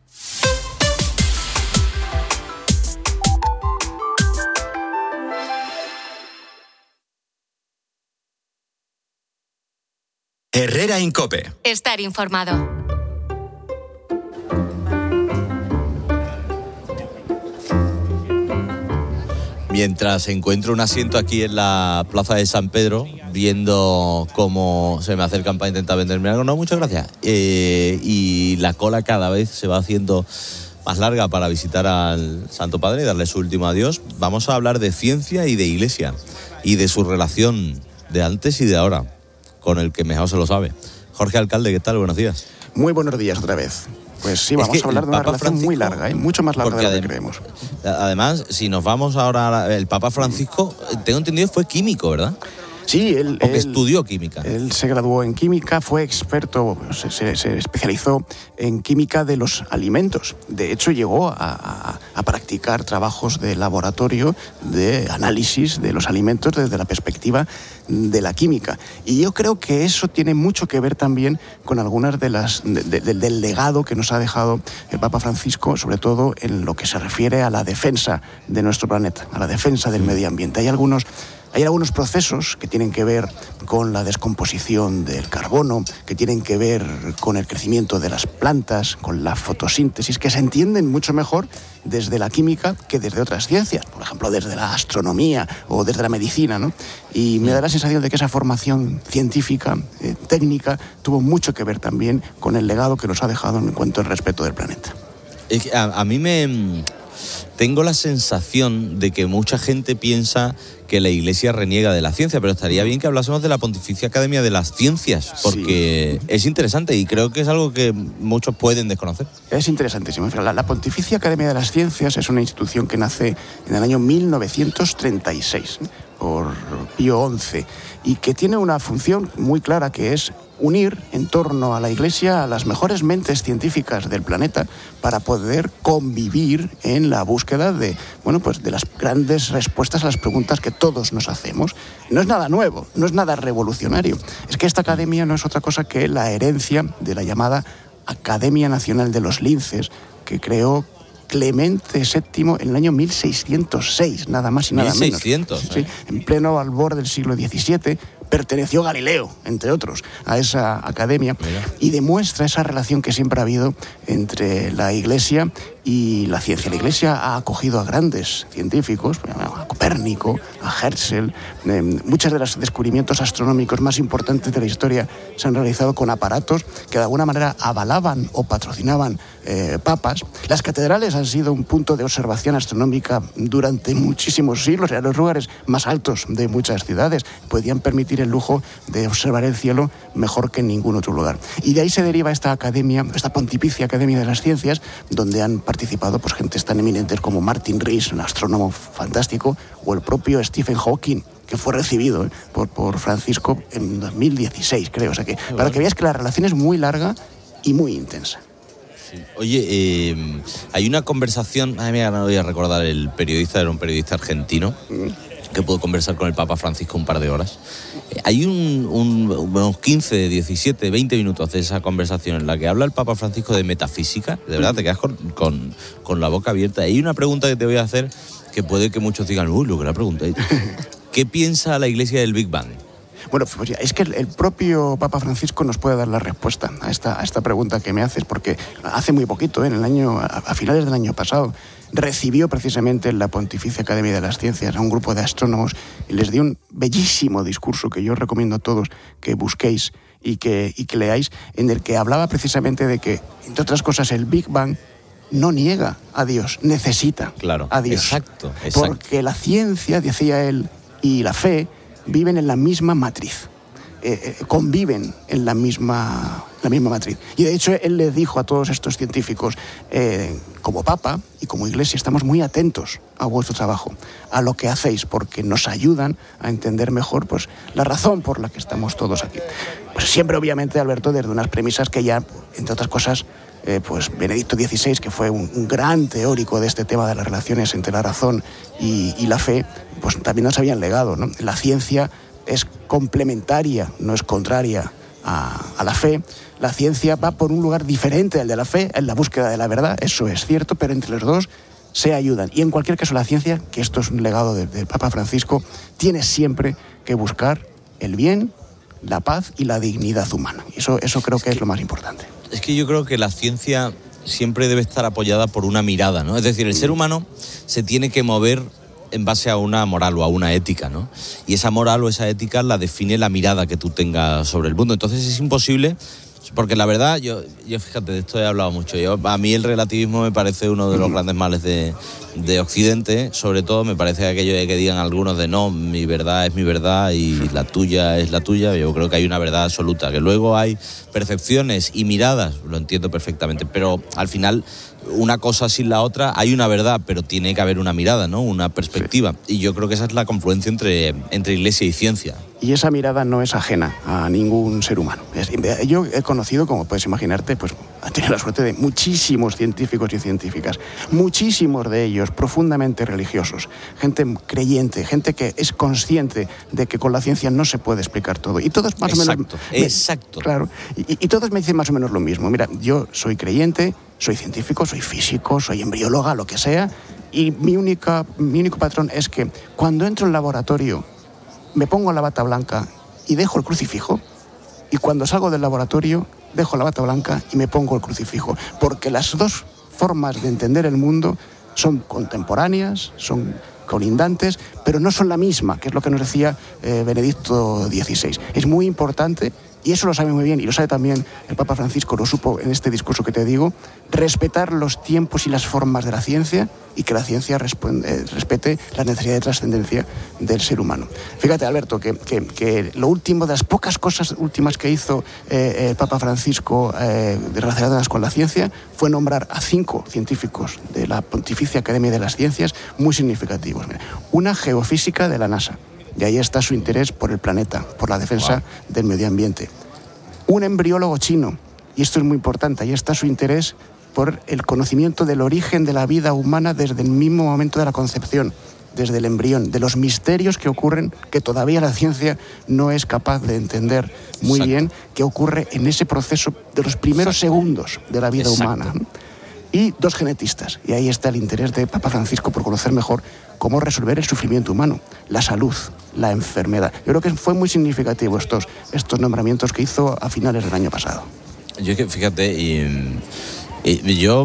Herrera en COPE. Estar informado. Mientras encuentro un asiento aquí en la plaza de San Pedro, viendo cómo se me acercan para intentar venderme algo, no, muchas gracias. Eh, y la cola cada vez se va haciendo más larga para visitar al Santo Padre y darle su último adiós. Vamos a hablar de ciencia y de iglesia y de su relación de antes y de ahora, con el que mejor se lo sabe. Jorge Alcalde, ¿qué tal? Buenos días. Muy buenos días otra vez. Pues sí, vamos a hablar de una relación Francisco, muy larga, ¿eh? Mucho más larga de lo que creemos. Además, si nos vamos ahora, el Papa Francisco, tengo entendido, fue químico, ¿verdad? Sí, él, o que él estudió química. Él se graduó en química, fue experto, se, se, se especializó en química de los alimentos. De hecho, llegó a, a, a practicar trabajos de laboratorio de análisis de los alimentos desde la perspectiva de la química. Y yo creo que eso tiene mucho que ver también con algunas de las de, de, del legado que nos ha dejado el Papa Francisco, sobre todo en lo que se refiere a la defensa de nuestro planeta, a la defensa del medio ambiente. Hay algunos Hay algunos procesos que tienen que ver con la descomposición del carbono, que tienen que ver con el crecimiento de las plantas, con la fotosíntesis, que se entienden mucho mejor desde la química que desde otras ciencias, por ejemplo, desde la astronomía o desde la medicina, ¿no? Y me da la sensación de que esa formación científica, eh, técnica, tuvo mucho que ver también con el legado que nos ha dejado en cuanto al respeto del planeta. Es que a, a mí me... Tengo la sensación de que mucha gente piensa que la Iglesia reniega de la ciencia, pero estaría bien que hablásemos de la Pontificia Academia de las Ciencias, porque sí, es interesante y creo que es algo que muchos pueden desconocer. Es interesantísimo. La, la Pontificia Academia de las Ciencias es una institución que nace en el año mil novecientos treinta y seis, ¿eh? por Pío once, y que tiene una función muy clara, que es unir en torno a la Iglesia a las mejores mentes científicas del planeta para poder convivir en la búsqueda de, bueno, pues de las grandes respuestas a las preguntas que todos nos hacemos. No es nada nuevo, no es nada revolucionario. Es que esta academia no es otra cosa que la herencia de la llamada Academia Nacional de los Linces, que creó Clemente séptimo en el año mil seiscientos seis, nada más y nada mil seiscientos, menos. Sí, en pleno albor del siglo diecisiete, perteneció Galileo, entre otros, a esa academia. Mira. Y demuestra esa relación que siempre ha habido entre la Iglesia y la ciencia. La Iglesia ha acogido a grandes científicos, a Copérnico, a Herschel. Eh, muchos de los descubrimientos astronómicos más importantes de la historia se han realizado con aparatos que de alguna manera avalaban o patrocinaban eh, papas. Las catedrales han sido un punto de observación astronómica durante muchísimos siglos. Eran los lugares más altos de muchas ciudades. Podían permitir el lujo de observar el cielo mejor que en ningún otro lugar. Y de ahí se deriva esta academia, esta Pontificia Academia de las Ciencias, donde han participado pues, gentes tan eminentes como Martin Rees, un astrónomo fantástico, o el propio Stephen Hawking, que fue recibido eh, por, por Francisco en dos mil dieciséis, creo. O sea que, para bueno. que veas que la relación es muy larga y muy intensa. Sí. Oye, eh, hay una conversación, ay, mira, no voy a recordar el periodista, era un periodista argentino, mm. que pudo conversar con el Papa Francisco un par de horas. Hay un, un, unos quince, diecisiete, veinte minutos de esa conversación en la que habla el Papa Francisco de metafísica. De verdad, te quedas con, con, con la boca abierta. Hay una pregunta que te voy a hacer que puede que muchos digan, uy, lo que la pregunta. ¿Qué piensa la Iglesia del Big Bang? Bueno, pues es que el propio Papa Francisco nos puede dar la respuesta a esta, a esta pregunta que me haces, porque hace muy poquito, ¿eh? en el año, a finales del año pasado, recibió precisamente en la Pontificia Academia de las Ciencias a un grupo de astrónomos y les dio un bellísimo discurso que yo recomiendo a todos que busquéis y que, y que leáis, en el que hablaba precisamente de que, entre otras cosas, el Big Bang no niega a Dios, necesita claro, a Dios. Exacto, exacto. Porque la ciencia, decía él, y la fe viven en la misma matriz. Eh, eh, conviven en la misma, la misma matriz. Y de hecho él le dijo a todos estos científicos, eh, como Papa y como Iglesia, estamos muy atentos a vuestro trabajo, a lo que hacéis, porque nos ayudan a entender mejor pues, la razón por la que estamos todos aquí. Pues siempre, obviamente, Alberto, desde unas premisas que ya, entre otras cosas, eh, pues Benedicto dieciséis, que fue un, un gran teórico de este tema de las relaciones entre la razón y, y la fe, pues también nos habían legado, ¿no? La ciencia es complementaria, no es contraria a, a la fe. La ciencia va por un lugar diferente al de la fe, en la búsqueda de la verdad, eso es cierto, pero entre los dos se ayudan. Y en cualquier caso la ciencia, que esto es un legado del de Papa Francisco, tiene siempre que buscar el bien, la paz y la dignidad humana. Eso, eso creo que es lo más importante. Es que yo creo que la ciencia siempre debe estar apoyada por una mirada, ¿no? Es decir, el ser humano se tiene que mover en base a una moral o a una ética, ¿no? Y esa moral o esa ética la define la mirada que tú tengas sobre el mundo. Entonces es imposible, porque la verdad, yo, yo fíjate, de esto he hablado mucho. Yo, a mí el relativismo me parece uno de los grandes males de, de Occidente. Sobre todo me parece aquello de que digan algunos de no, mi verdad es mi verdad y la tuya es la tuya. Yo creo que hay una verdad absoluta. Que luego hay percepciones y miradas, lo entiendo perfectamente, pero al final una cosa sin la otra, hay una verdad, pero tiene que haber una mirada, ¿no? Una perspectiva. Sí. Y yo creo que esa es la confluencia entre, entre iglesia y ciencia. Y esa mirada no es ajena a ningún ser humano. Yo he conocido, como puedes imaginarte, pues he tenido la suerte de muchísimos científicos y científicas, muchísimos de ellos profundamente religiosos, gente creyente, gente que es consciente de que con la ciencia no se puede explicar todo. Y todos más exacto, o menos... Me, exacto. Claro. Y, y todos me dicen más o menos lo mismo. Mira, yo soy creyente, soy científico, soy físico, soy embrióloga, lo que sea, y mi, única, mi único patrón es que cuando entro en el laboratorio me pongo la bata blanca y dejo el crucifijo, y cuando salgo del laboratorio dejo la bata blanca y me pongo el crucifijo, porque las dos formas de entender el mundo son contemporáneas, son colindantes, pero no son la misma, que es lo que nos decía eh, Benedicto dieciséis. Es muy importante, y eso lo sabe muy bien, y lo sabe también el Papa Francisco, lo supo en este discurso que te digo, respetar los tiempos y las formas de la ciencia, y que la ciencia responde, respete la necesidad de trascendencia del ser humano. Fíjate, Alberto, que, que, que lo último, de las pocas cosas últimas que hizo eh, el Papa Francisco eh, relacionadas con la ciencia, fue nombrar a cinco científicos de la Pontificia Academia de las Ciencias muy significativos. Una geofísica de la NASA, y ahí está su interés por el planeta, por la defensa wow. del medio ambiente. un embriólogo chino, y esto es muy importante, ahí está su interés por el conocimiento del origen de la vida humana desde el mismo momento de la concepción, desde el embrión, de los misterios que ocurren, que todavía la ciencia no es capaz de entender muy Exacto. bien, que ocurre en ese proceso de los primeros Exacto. segundos de la vida Exacto. humana. Y dos genetistas, y ahí está el interés de Papa Francisco por conocer mejor cómo resolver el sufrimiento humano, la salud, la enfermedad. Yo creo que fue muy significativo estos, estos nombramientos que hizo a finales del año pasado. Yo que, fíjate, y, y yo...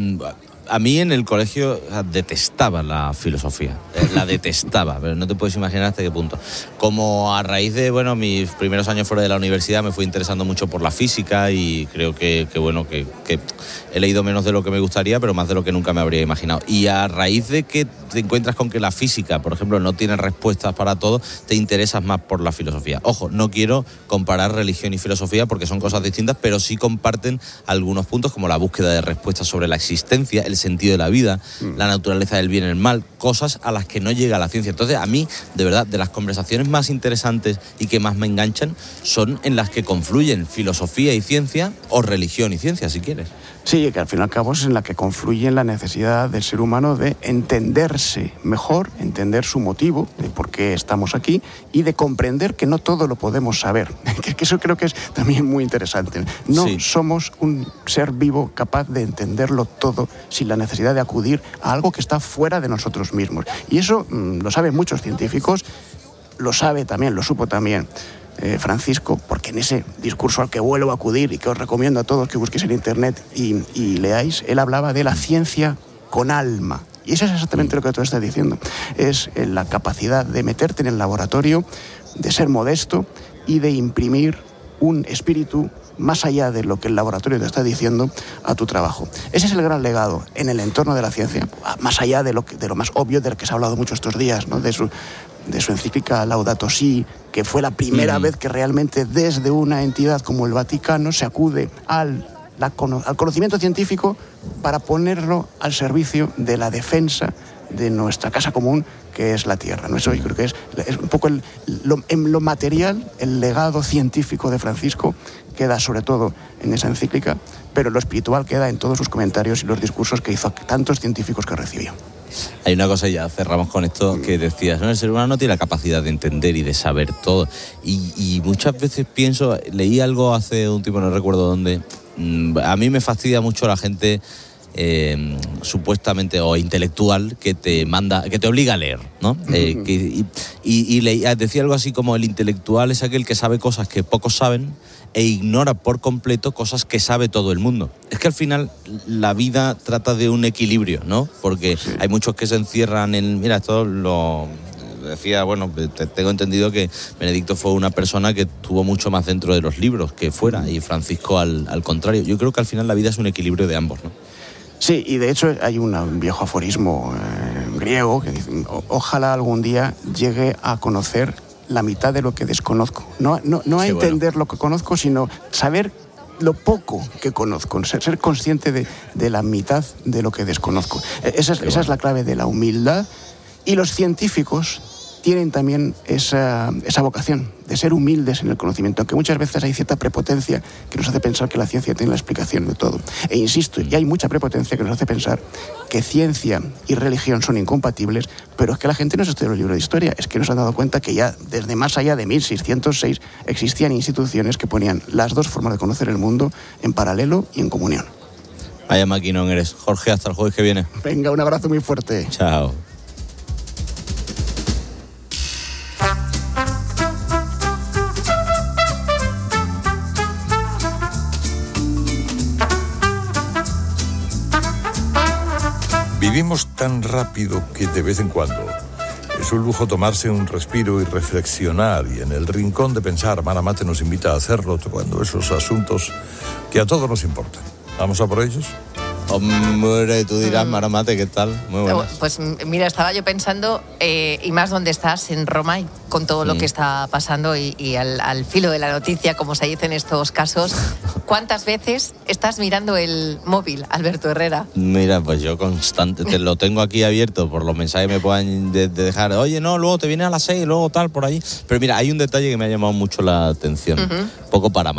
A mí en el colegio detestaba la filosofía, la detestaba, pero no te puedes imaginar hasta qué punto. Como a raíz de, bueno, mis primeros años fuera de la universidad me fui interesando mucho por la física y creo que, que bueno, que, que he leído menos de lo que me gustaría, pero más de lo que nunca me habría imaginado. Y a raíz de que te encuentras con que la física, por ejemplo, no tiene respuestas para todo, te interesas más por la filosofía. Ojo, no quiero comparar religión y filosofía porque son cosas distintas, pero sí comparten algunos puntos como la búsqueda de respuestas sobre la existencia, el sentido de la vida, mm. la naturaleza del bien y el mal, cosas a las que no llega la ciencia. Entonces, a mí, de verdad, de las conversaciones más interesantes y que más me enganchan son en las que confluyen filosofía y ciencia o religión y ciencia, si quieres. Sí, que al fin y al cabo es en la que confluye la necesidad del ser humano de entenderse mejor, entender su motivo, de por qué estamos aquí, y de comprender que no todo lo podemos saber. Que eso creo que es también muy interesante. No sí. somos un ser vivo capaz de entenderlo todo sin la necesidad de acudir a algo que está fuera de nosotros mismos. Y eso mmm, lo saben muchos científicos, lo sabe también, lo supo también Eh, Francisco, porque en ese discurso al que vuelvo a acudir y que os recomiendo a todos que busquéis en internet y, y leáis, él hablaba de la ciencia con alma. Y eso es exactamente lo que tú estás diciendo. Es la capacidad de meterte en el laboratorio, de ser modesto y de imprimir un espíritu más allá de lo que el laboratorio te está diciendo a tu trabajo. Ese es el gran legado en el entorno de la ciencia, más allá de lo, que, de lo más obvio del que se ha hablado mucho estos días, ¿no? de su de su encíclica Laudato Si, que fue la primera mm. vez que realmente desde una entidad como el Vaticano se acude al, la, al conocimiento científico para ponerlo al servicio de la defensa de nuestra casa común, que es la Tierra. ¿No? Eso yo creo que es, es un poco el, lo, en lo material, el legado científico de Francisco queda sobre todo en esa encíclica, pero lo espiritual queda en todos sus comentarios y los discursos que hizo a tantos científicos que recibió. Hay una cosa, y ya cerramos con esto, que decías, ¿no? El ser humano no tiene la capacidad de entender y de saber todo. Y, y muchas veces pienso, leí algo hace un tiempo, no recuerdo dónde, a mí me fastidia mucho la gente eh, supuestamente o intelectual que te manda, que te obliga a leer, ¿no? Uh-huh. Eh, que, y y, y leí, decía algo así como el intelectual es aquel que sabe cosas que pocos saben e ignora por completo cosas que sabe todo el mundo. Es que al final la vida trata de un equilibrio, ¿no? Porque sí. hay muchos que se encierran en... Mira, esto lo decía, bueno, tengo entendido que Benedicto fue una persona que tuvo mucho más dentro de los libros que fuera, y Francisco al, al contrario. Yo creo que al final la vida es un equilibrio de ambos, ¿no? Sí, y de hecho hay un, un viejo aforismo eh, griego que dice, ojalá algún día llegue a conocer la mitad de lo que desconozco. No, no, no a entender bueno. lo que conozco, sino saber lo poco que conozco, ser, ser consciente de, de la mitad de lo que desconozco. Esa es, esa es la clave de la humildad, y los científicos tienen también esa, esa vocación de ser humildes en el conocimiento, aunque muchas veces hay cierta prepotencia que nos hace pensar que la ciencia tiene la explicación de todo. E insisto, y hay mucha prepotencia que nos hace pensar que ciencia y religión son incompatibles, pero es que la gente no se estudia los libros de historia, es que nos han dado cuenta que ya desde más allá de mil seiscientos seis existían instituciones que ponían las dos formas de conocer el mundo en paralelo y en comunión. Vaya maquinón eres. Jorge, hasta el jueves que viene. Venga, un abrazo muy fuerte. Chao. Vivimos tan rápido que de vez en cuando es un lujo tomarse un respiro y reflexionar, y en el rincón de pensar Maramate nos invita a hacerlo, tocando esos asuntos que a todos nos importan. ¿Vamos a por ellos? Hombre, tú dirás, Maramate, ¿qué tal? Muy buenas. Pues mira, estaba yo pensando, eh, y más donde estás, en Roma, y con todo lo mm. que está pasando, y, y al, al filo de la noticia, como se dice en estos casos, ¿cuántas veces estás mirando el móvil, Alberto Herrera? Mira, pues yo constante, te lo tengo aquí abierto por los mensajes que me puedan de, de dejar. Oye, no, luego te viene a las seis, luego tal, por ahí. Pero mira, hay un detalle que me ha llamado mucho la atención, uh-huh. poco para mal.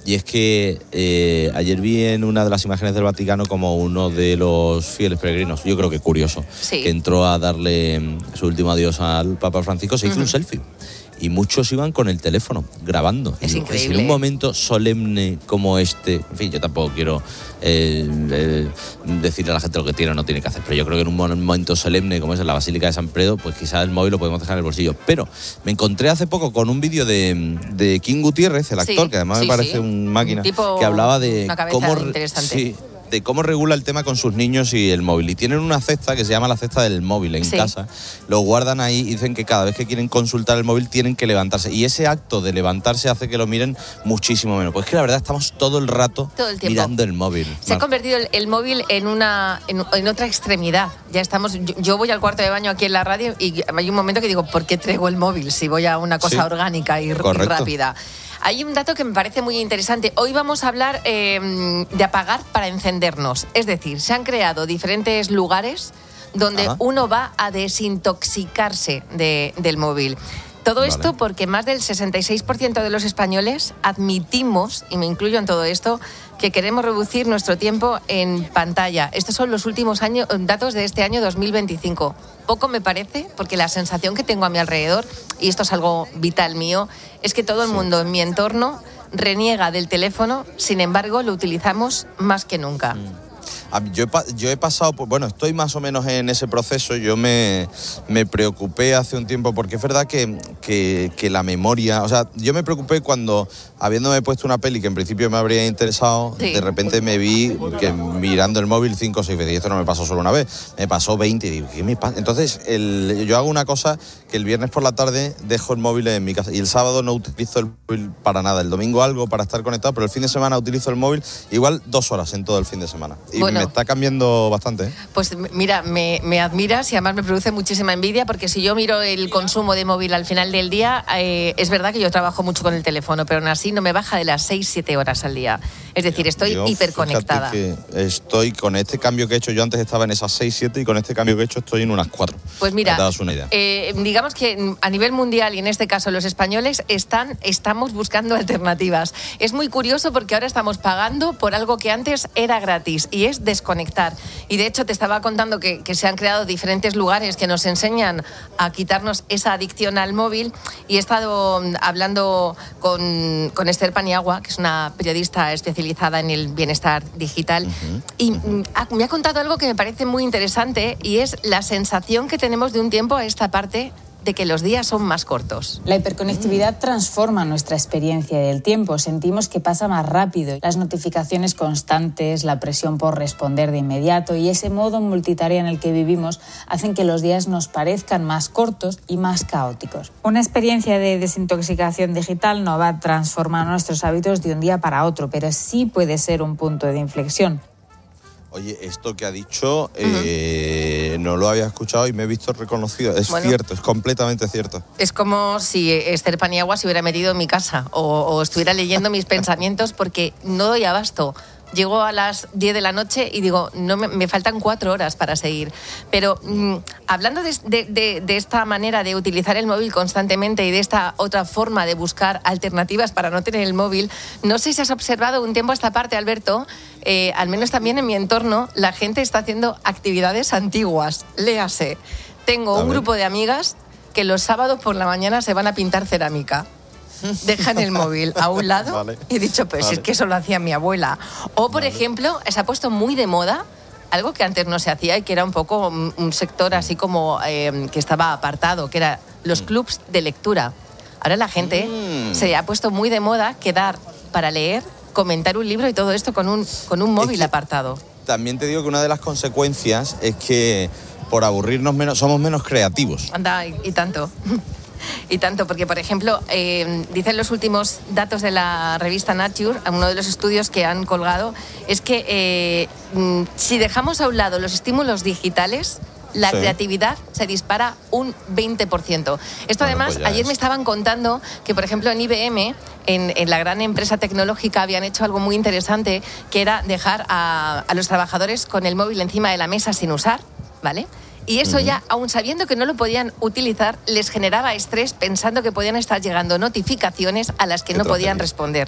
Y es que eh, ayer vi en una de las imágenes del Vaticano como uno de los fieles peregrinos, yo creo que curioso, sí. que entró a darle su último adiós al Papa Francisco, se hizo uh-huh. un selfie. Y muchos iban con el teléfono, grabando. Es y increíble. Pues en un momento solemne como este, en fin, yo tampoco quiero eh, eh, decirle a la gente lo que tiene o no tiene que hacer, pero yo creo que en un momento solemne como es en la Basílica de San Pedro, pues quizás el móvil lo podemos dejar en el bolsillo. Pero me encontré hace poco con un vídeo de, de King Gutiérrez, el actor, sí, que además sí, me parece sí. un máquina, un tipo, que hablaba de una cabeza cómo... interesante. Sí, de cómo regula el tema con sus niños y el móvil. Y tienen una cesta que se llama la cesta del móvil en sí. casa. Lo guardan ahí y dicen que cada vez que quieren consultar el móvil tienen que levantarse. Y ese acto de levantarse hace que lo miren muchísimo menos. Pues es que la verdad estamos todo el rato todo el mirando el móvil. Se ha convertido el, el móvil en una en, en otra extremidad. Ya estamos. Yo, yo voy al cuarto de baño aquí en la radio y hay un momento que digo, ¿por qué traigo el móvil si voy a una cosa sí. orgánica y, y rápida? Hay un dato que me parece muy interesante. Hoy vamos a hablar eh, de apagar para encendernos. Es decir, se han creado diferentes lugares donde Ajá. uno va a desintoxicarse de, del móvil. Todo vale. esto porque más del sesenta y seis por ciento de los españoles admitimos, y me incluyo en todo esto, que queremos reducir nuestro tiempo en pantalla. Estos son los últimos años, datos de este año dos mil veinticinco. Poco me parece, porque la sensación que tengo a mi alrededor, y esto es algo vital mío, es que todo el mundo en mi entorno reniega del teléfono, sin embargo lo utilizamos más que nunca. Mm. Yo he, yo he pasado, por, bueno, estoy más o menos en ese proceso. Yo me, me preocupé hace un tiempo porque es verdad que, que, que la memoria, o sea, yo me preocupé cuando, habiéndome puesto una peli que en principio me habría interesado, sí. de repente me vi que mirando el móvil cinco o seis veces, y esto no me pasó solo una vez, me pasó veinte, y digo, ¿qué me pasa? Entonces, el, yo hago una cosa que el viernes por la tarde dejo el móvil en mi casa y el sábado no utilizo el móvil para nada, el domingo algo para estar conectado, pero el fin de semana utilizo el móvil igual dos horas en todo el fin de semana. Y bueno, me está cambiando bastante, ¿eh? Pues mira, me, me admiras y además me produce muchísima envidia, porque si yo miro el consumo de móvil al final del día, eh, es verdad que yo trabajo mucho con el teléfono, pero aún así no me baja de las seis siete horas al día. Es decir, estoy yo, hiperconectada. Que estoy con este cambio que he hecho, yo antes estaba en esas seis siete y con este cambio que he hecho estoy en unas cuatro. Pues mira, para daros una idea. Eh, digamos que a nivel mundial y en este caso los españoles están, estamos buscando alternativas. Es muy curioso porque ahora estamos pagando por algo que antes era gratis y es desconectar. Y de hecho te estaba contando que, que se han creado diferentes lugares que nos enseñan a quitarnos esa adicción al móvil, y he estado hablando con, con Esther Paniagua, que es una periodista especializada en el bienestar digital, uh-huh. y uh-huh. me ha contado algo que me parece muy interesante, y es la sensación que tenemos de un tiempo a esta parte de que los días son más cortos. La hiperconectividad transforma nuestra experiencia del tiempo. Sentimos que pasa más rápido. Las notificaciones constantes, la presión por responder de inmediato y ese modo multitarea en el que vivimos hacen que los días nos parezcan más cortos y más caóticos. Una experiencia de desintoxicación digital no va a transformar nuestros hábitos de un día para otro, pero sí puede ser un punto de inflexión. Oye, esto que ha dicho eh, uh-huh. no lo había escuchado y me he visto reconocido. Es bueno, cierto, es completamente cierto. Es como si Esther Paniagua se hubiera metido en mi casa o, o estuviera leyendo mis pensamientos, porque no doy abasto. Llego a las diez de la noche y digo, no me, me faltan cuatro horas para seguir. Pero mmm, hablando de, de, de, de esta manera de utilizar el móvil constantemente y de esta otra forma de buscar alternativas para no tener el móvil, no sé si has observado un tiempo a esta parte, Alberto, eh, al menos también en mi entorno, la gente está haciendo actividades antiguas. Léase, tengo un grupo de amigas que los sábados por la mañana se van a pintar cerámica. Dejan el móvil a un lado vale. y he dicho, pues vale. es que eso lo hacía mi abuela. O, por vale. ejemplo, se ha puesto muy de moda algo que antes no se hacía y que era un poco un sector así como eh, que estaba apartado, que eran los clubs de lectura. Ahora la gente mm. se ha puesto muy de moda quedar para leer, comentar un libro y todo esto con un, con un móvil es que apartado. También te digo que una de las consecuencias es que por aburrirnos menos somos menos creativos. Anda, y, y tanto. Y tanto, porque, por ejemplo, eh, dicen los últimos datos de la revista Nature, uno de los estudios que han colgado, es que eh, si dejamos a un lado los estímulos digitales, la sí. creatividad se dispara un veinte por ciento. Esto bueno, además, pues ayer es. me estaban contando que, por ejemplo, en I B M, en, en la gran empresa tecnológica, habían hecho algo muy interesante, que era dejar a, a los trabajadores con el móvil encima de la mesa sin usar, ¿vale? Y eso uh-huh. ya, aun sabiendo que no lo podían utilizar, les generaba estrés pensando que podían estar llegando notificaciones a las que no podían responder.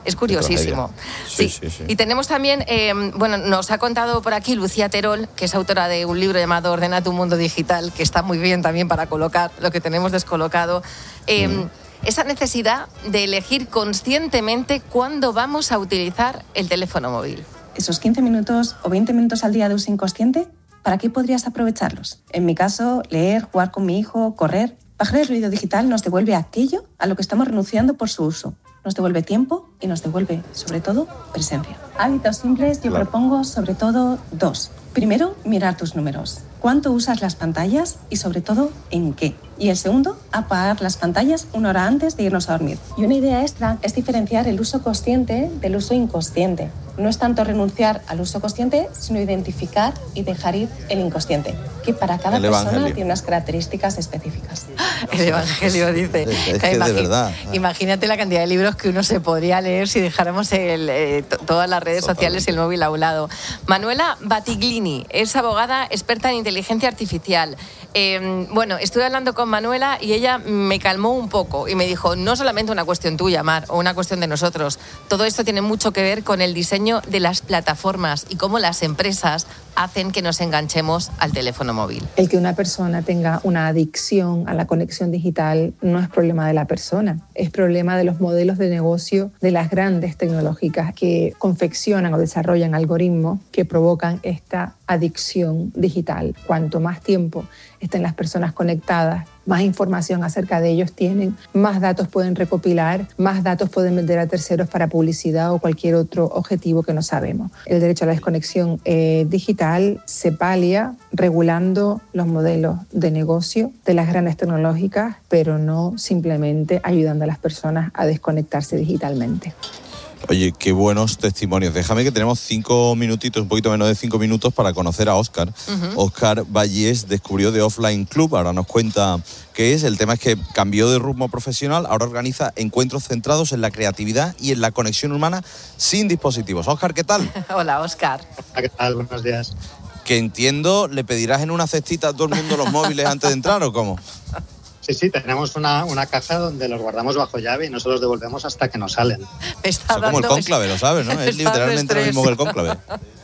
Es curiosísimo. Sí, sí. sí, sí. Y tenemos también, eh, bueno, nos ha contado por aquí Lucía Terol, que es autora de un libro llamado Ordena tu mundo digital, que está muy bien también para colocar lo que tenemos descolocado. Eh, mm. Esa necesidad de elegir conscientemente cuándo vamos a utilizar el teléfono móvil. Esos quince minutos o veinte minutos al día de uso inconsciente, ¿para qué podrías aprovecharlos? En mi caso, leer, jugar con mi hijo, correr. Bajar el ruido digital nos devuelve aquello a lo que estamos renunciando por su uso. Nos devuelve tiempo y nos devuelve, sobre todo, presencia. Hábitos simples yo claro. propongo sobre todo dos. Primero, mirar tus números. ¿Cuánto usas las pantallas y sobre todo en qué? Y el segundo, apagar las pantallas una hora antes de irnos a dormir. Y una idea extra es diferenciar el uso consciente del uso inconsciente. No es tanto renunciar al uso consciente, sino identificar y dejar ir el inconsciente, que para cada el persona evangelio. Tiene unas características específicas. El Evangelio dice. Es que de verdad. Imagínate la cantidad de libros que uno se podría leer si dejáramos el, eh, t- todas las redes Totalmente. sociales y el móvil a un lado. Manuela Batiglini es abogada experta en inteligencia artificial. Eh, bueno, estuve hablando con Manuela y ella me calmó un poco y me dijo, no solamente una cuestión tuya, Mar, o una cuestión de nosotros. Todo esto tiene mucho que ver con el diseño de las plataformas y cómo las empresas hacen que nos enganchemos al teléfono móvil. El que una persona tenga una adicción a la conexión digital no es problema de la persona, es problema de los modelos de negocio de las grandes tecnológicas que confeccionan o desarrollan algoritmos que provocan esta adicción digital. Cuanto más tiempo estén las personas conectadas, más información acerca de ellos tienen, más datos pueden recopilar, más datos pueden vender a terceros para publicidad o cualquier otro objetivo que no sabemos. El derecho a la desconexión eh, digital se palia regulando los modelos de negocio de las grandes tecnológicas, pero no simplemente ayudando a las personas a desconectarse digitalmente. Oye, qué buenos testimonios. Déjame que tenemos cinco minutitos, un poquito menos de cinco minutos para conocer a Óscar. Uh-huh. Óscar Vallés descubrió The Offline Club, ahora nos cuenta qué es. El tema es que cambió de rumbo profesional, ahora organiza encuentros centrados en la creatividad y en la conexión humana sin dispositivos. Óscar, ¿qué tal? Hola, Óscar. Hola, ¿qué tal? Buenos días. Que entiendo, ¿le pedirás en una cestita a todo el mundo los móviles antes de entrar o cómo? Sí, sí, tenemos una, una caja donde los guardamos bajo llave y no se los devolvemos hasta que nos salen. Es como el cónclave, lo sabes, ¿no? Es literalmente lo mismo que el cónclave.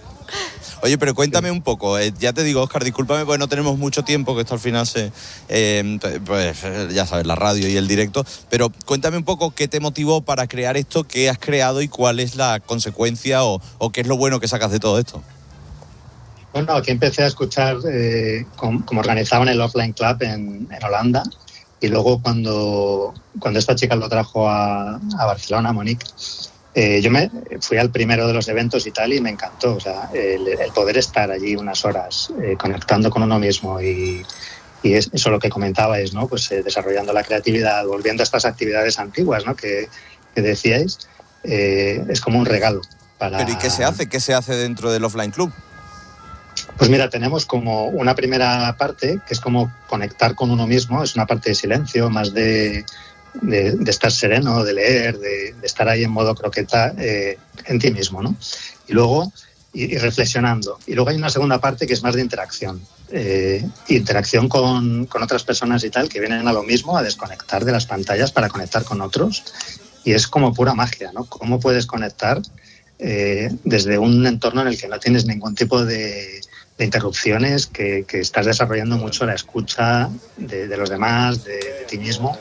Oye, pero cuéntame un poco, eh, ya te digo, Óscar, discúlpame porque no tenemos mucho tiempo, que esto al final se, eh, pues ya sabes, la radio y el directo, pero cuéntame un poco qué te motivó para crear esto, qué has creado y cuál es la consecuencia o, o qué es lo bueno que sacas de todo esto. Bueno, aquí empecé a escuchar eh, cómo, cómo organizaban el Offline Club en, en Holanda. Y luego cuando, cuando esta chica lo trajo a, a Barcelona, Monique, eh, yo me fui al primero de los eventos y tal y me encantó. O sea, el, el poder estar allí unas horas eh, conectando con uno mismo y, y es, eso lo que comentabais, ¿no? Pues eh, desarrollando la creatividad, volviendo a estas actividades antiguas, ¿no? Que, que decíais, eh, es como un regalo. Para... ¿Pero y qué se hace? ¿Qué se hace dentro del Offline Club? Pues mira, tenemos como una primera parte que es como conectar con uno mismo, es una parte de silencio, más de, de, de estar sereno, de leer, de, de estar ahí en modo croqueta eh, en ti mismo, ¿no? Y luego, y, y reflexionando. Y luego hay una segunda parte que es más de interacción, eh, interacción con, con otras personas y tal, que vienen a lo mismo, a desconectar de las pantallas para conectar con otros. Y es como pura magia, ¿no? ¿Cómo puedes conectar eh, desde un entorno en el que no tienes ningún tipo de... de interrupciones, que, que estás desarrollando mucho la escucha de, de los demás, de, de ti mismo?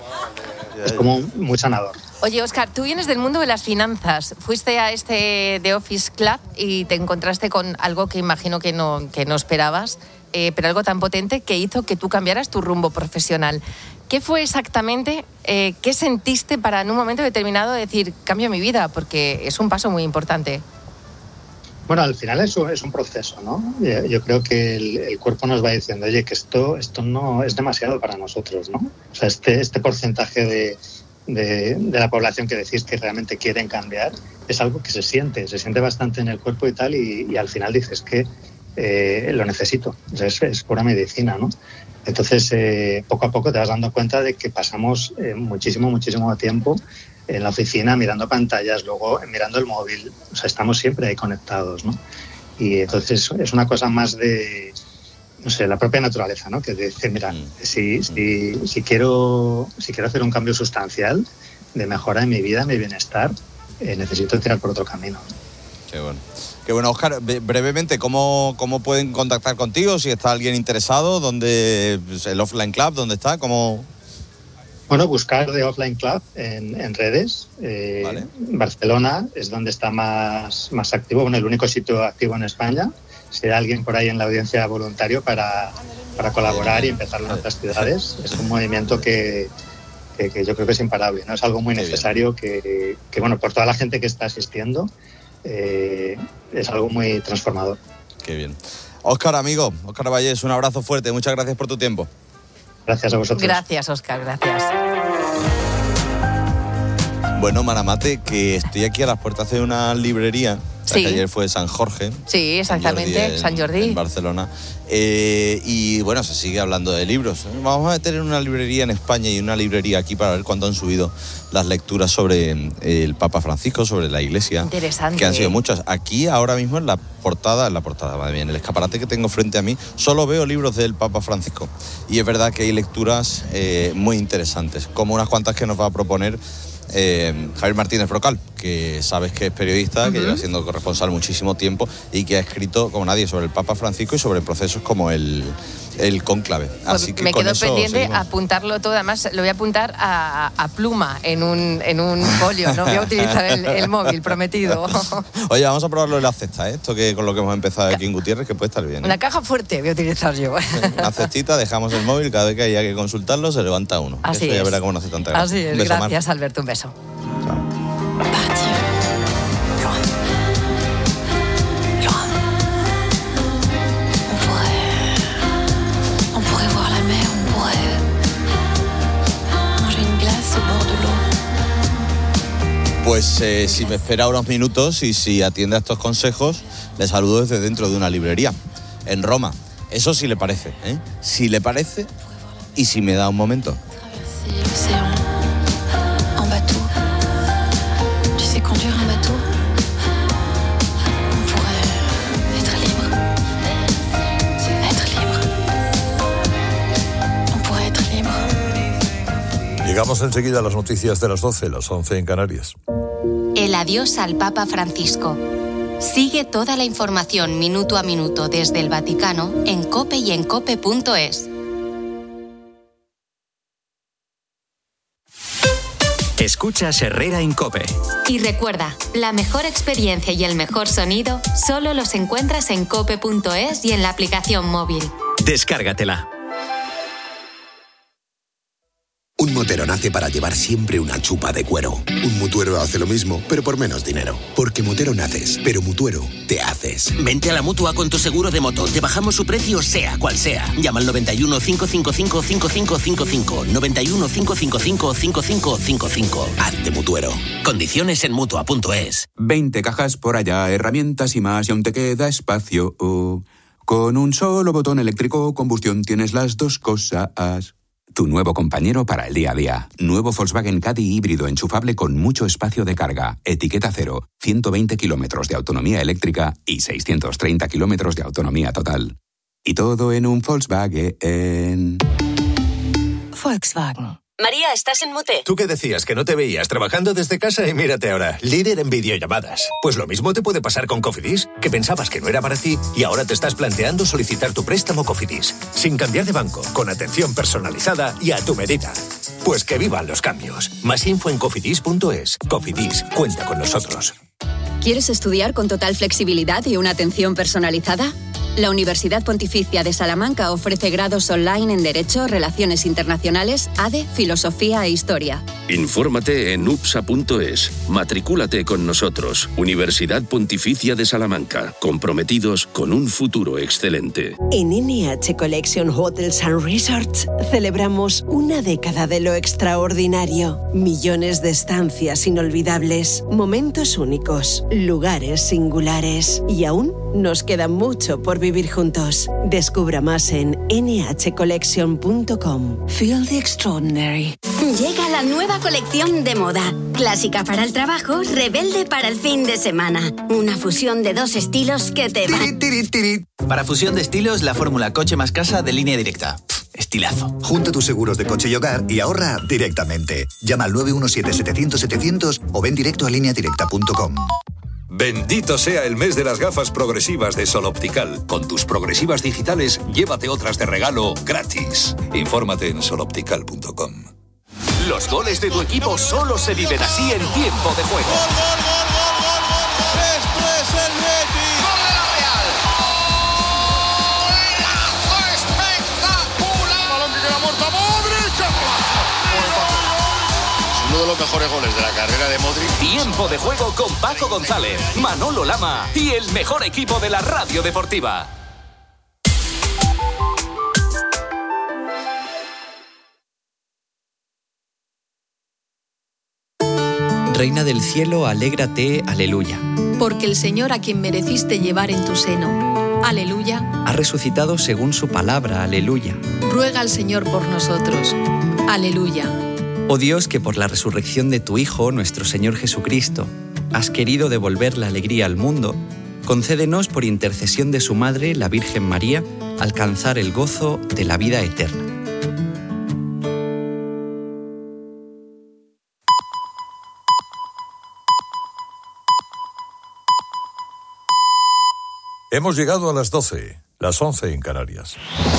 Es como muy sanador. Oye, Óscar, tú vienes del mundo de las finanzas. Fuiste a este The Office Club y te encontraste con algo que imagino que no, que no esperabas, eh, pero algo tan potente que hizo que tú cambiaras tu rumbo profesional. ¿Qué fue exactamente? Eh, ¿Qué sentiste para en un momento determinado decir, cambio mi vida? Porque es un paso muy importante. Bueno, al final es un, es un proceso, ¿no? Yo creo que el, el cuerpo nos va diciendo, oye, que esto, esto no es demasiado para nosotros, ¿no? O sea, este, este porcentaje de, de, de la población que decís que realmente quieren cambiar es algo que se siente, se siente bastante en el cuerpo y tal, y, y al final dices que eh, lo necesito. O sea, es, es pura medicina, ¿no? Entonces, eh, poco a poco te vas dando cuenta de que pasamos eh, muchísimo, muchísimo tiempo en la oficina mirando pantallas, luego mirando el móvil. O sea, estamos siempre ahí conectados, ¿no? Y entonces es una cosa más de, no sé, la propia naturaleza, ¿no? Que dice, mira, si, si, si, quiero, si quiero hacer un cambio sustancial de mejora en mi vida, en mi bienestar, eh, necesito tirar por otro camino. Qué bueno. Qué bueno, Óscar, brevemente, ¿cómo, ¿cómo pueden contactar contigo? Si está alguien interesado, ¿dónde, el Offline Club, dónde está? ¿Cómo...? Bueno, buscar The Offline Club en, en redes. Eh, vale. Barcelona es donde está más, más activo, bueno, el único sitio activo en España. Si hay alguien por ahí en la audiencia voluntario para, para colaborar y empezar en otras ciudades, es un movimiento que, que, que yo creo que es imparable, ¿no? Es algo muy necesario que, que, bueno, por toda la gente que está asistiendo, eh, es algo muy transformador. Qué bien. Óscar, amigo, Óscar Vallés, un abrazo fuerte, muchas gracias por tu tiempo. Gracias a vosotros. Gracias, Óscar, gracias. Bueno, Maramate, que estoy aquí a las puertas de una librería. Sí. Que ayer fue San Jorge. Sí, exactamente, San Jordi en, San Jordi. En Barcelona. Eh, y bueno, se sigue hablando de libros. Vamos a meter en una librería en España y una librería aquí para ver cuánto han subido las lecturas sobre el Papa Francisco, sobre la Iglesia. Interesante. Que han sido muchas. Aquí ahora mismo en la portada, en la portada, madre mía, en el escaparate que tengo frente a mí, solo veo libros del Papa Francisco. Y es verdad que hay lecturas eh, muy interesantes, como unas cuantas que nos va a proponer Eh, Javier Martínez Brocal, que sabes que es periodista, uh-huh. que lleva siendo corresponsal muchísimo tiempo y que ha escrito como nadie sobre el Papa Francisco y sobre procesos como el, el cónclave. Pues Así que me con quedo eso pendiente seguimos. a apuntarlo todo, además lo voy a apuntar a, a pluma en un, en un folio, no voy a utilizar el, el móvil, prometido. Oye, vamos a probarlo en la cesta, ¿eh? Esto que con lo que hemos empezado aquí en Gutiérrez, que puede estar bien, ¿eh? Una caja fuerte voy a utilizar yo. Una cestita, dejamos el móvil, cada vez que haya que consultarlo se levanta uno. Así Eso es. ya verá cómo no hace tanta gracia. Así es, gracias, Mar. Alberto, un beso. Pues eh, si me espera unos minutos y si atiende a estos consejos, le saludo desde dentro de una librería, en Roma. Eso sí le parece, ¿eh? Si le parece y si me da un momento. Llegamos enseguida a las noticias de las doce, las once en Canarias. El adiós al Papa Francisco. Sigue toda la información minuto a minuto desde el Vaticano en COPE y en cope punto es. Escuchas Herrera en COPE. Y recuerda, la mejor experiencia y el mejor sonido solo los encuentras en cope punto es y en la aplicación móvil. Descárgatela. Un motero nace para llevar siempre una chupa de cuero. Un mutuero hace lo mismo, pero por menos dinero. Porque motero naces, pero mutuero te haces. Vente a la Mutua con tu seguro de moto. Te bajamos su precio sea cual sea. Llama al noventa y uno, cinco cinco cinco, cinco cinco cinco cinco. noventa y uno, cinco cinco cinco, cinco cinco cinco cinco. Hazte mutuero. Condiciones en Mutua punto es. veinte cajas por allá, herramientas y más, y aún te queda espacio. Oh. Con un solo botón eléctrico combustión tienes las dos cosas. Tu nuevo compañero para el día a día. Nuevo Volkswagen Caddy híbrido enchufable con mucho espacio de carga. Etiqueta cero. ciento veinte kilómetros de autonomía eléctrica y seiscientos treinta kilómetros de autonomía total. Y todo en un Volkswagen. Volkswagen. María, ¿estás en mute? ¿Tú qué decías? Que no te veías trabajando desde casa y mírate ahora, líder en videollamadas. Pues lo mismo te puede pasar con Cofidis, que pensabas que no era para ti y ahora te estás planteando solicitar tu préstamo Cofidis. Sin cambiar de banco, con atención personalizada y a tu medida. Pues que vivan los cambios. Más info en cofidis punto es. Cofidis, cuenta con nosotros. ¿Quieres estudiar con total flexibilidad y una atención personalizada? La Universidad Pontificia de Salamanca ofrece grados online en Derecho, Relaciones Internacionales, A D E, Filosofía e Historia. Infórmate en upsa punto es. Matricúlate con nosotros. Universidad Pontificia de Salamanca. Comprometidos con un futuro excelente. En N H Collection Hotels and Resorts celebramos una década de lo extraordinario. Millones de estancias inolvidables, momentos únicos, lugares singulares. Y aún nos queda mucho por vivir juntos. Descubra más en ene hache collection punto com. Feel the extraordinary. Llega la nueva colección de moda. Clásica para el trabajo, rebelde para el fin de semana. Una fusión de dos estilos que te van. Para fusión de estilos, la fórmula coche más casa de Línea Directa. estilazo. Junta tus seguros de coche y hogar y ahorra directamente. Llama al nueve uno siete, setecientos, setecientos o ven directo a línea directa punto com. Bendito sea el mes de las gafas progresivas de Sol Optical. Con tus progresivas digitales, llévate otras de regalo gratis. Infórmate en sol optical punto com. Los goles de tu equipo solo se viven así en tiempo de juego. ¡Gol, gol, gol, gol, gol, gol! ¡Esto es el Betis! ¡Gol de la Real! ¡Golazo espectacular! ¡Balón que queda muerto a Modric! Uno de los mejores goles de la carrera de Modric. Tiempo de juego con Paco González, Manolo Lama y el mejor equipo de la radio deportiva. Reina del cielo, alégrate, aleluya. Porque el Señor a quien mereciste llevar en tu seno, aleluya, Ha resucitado según su palabra, aleluya. ruega al Señor por nosotros, aleluya. Oh Dios, que por la resurrección de tu Hijo, nuestro Señor Jesucristo, has querido devolver la alegría al mundo, concédenos por intercesión de su Madre, la Virgen María, alcanzar el gozo de la vida eterna. Hemos llegado a las doce, las once en Canarias.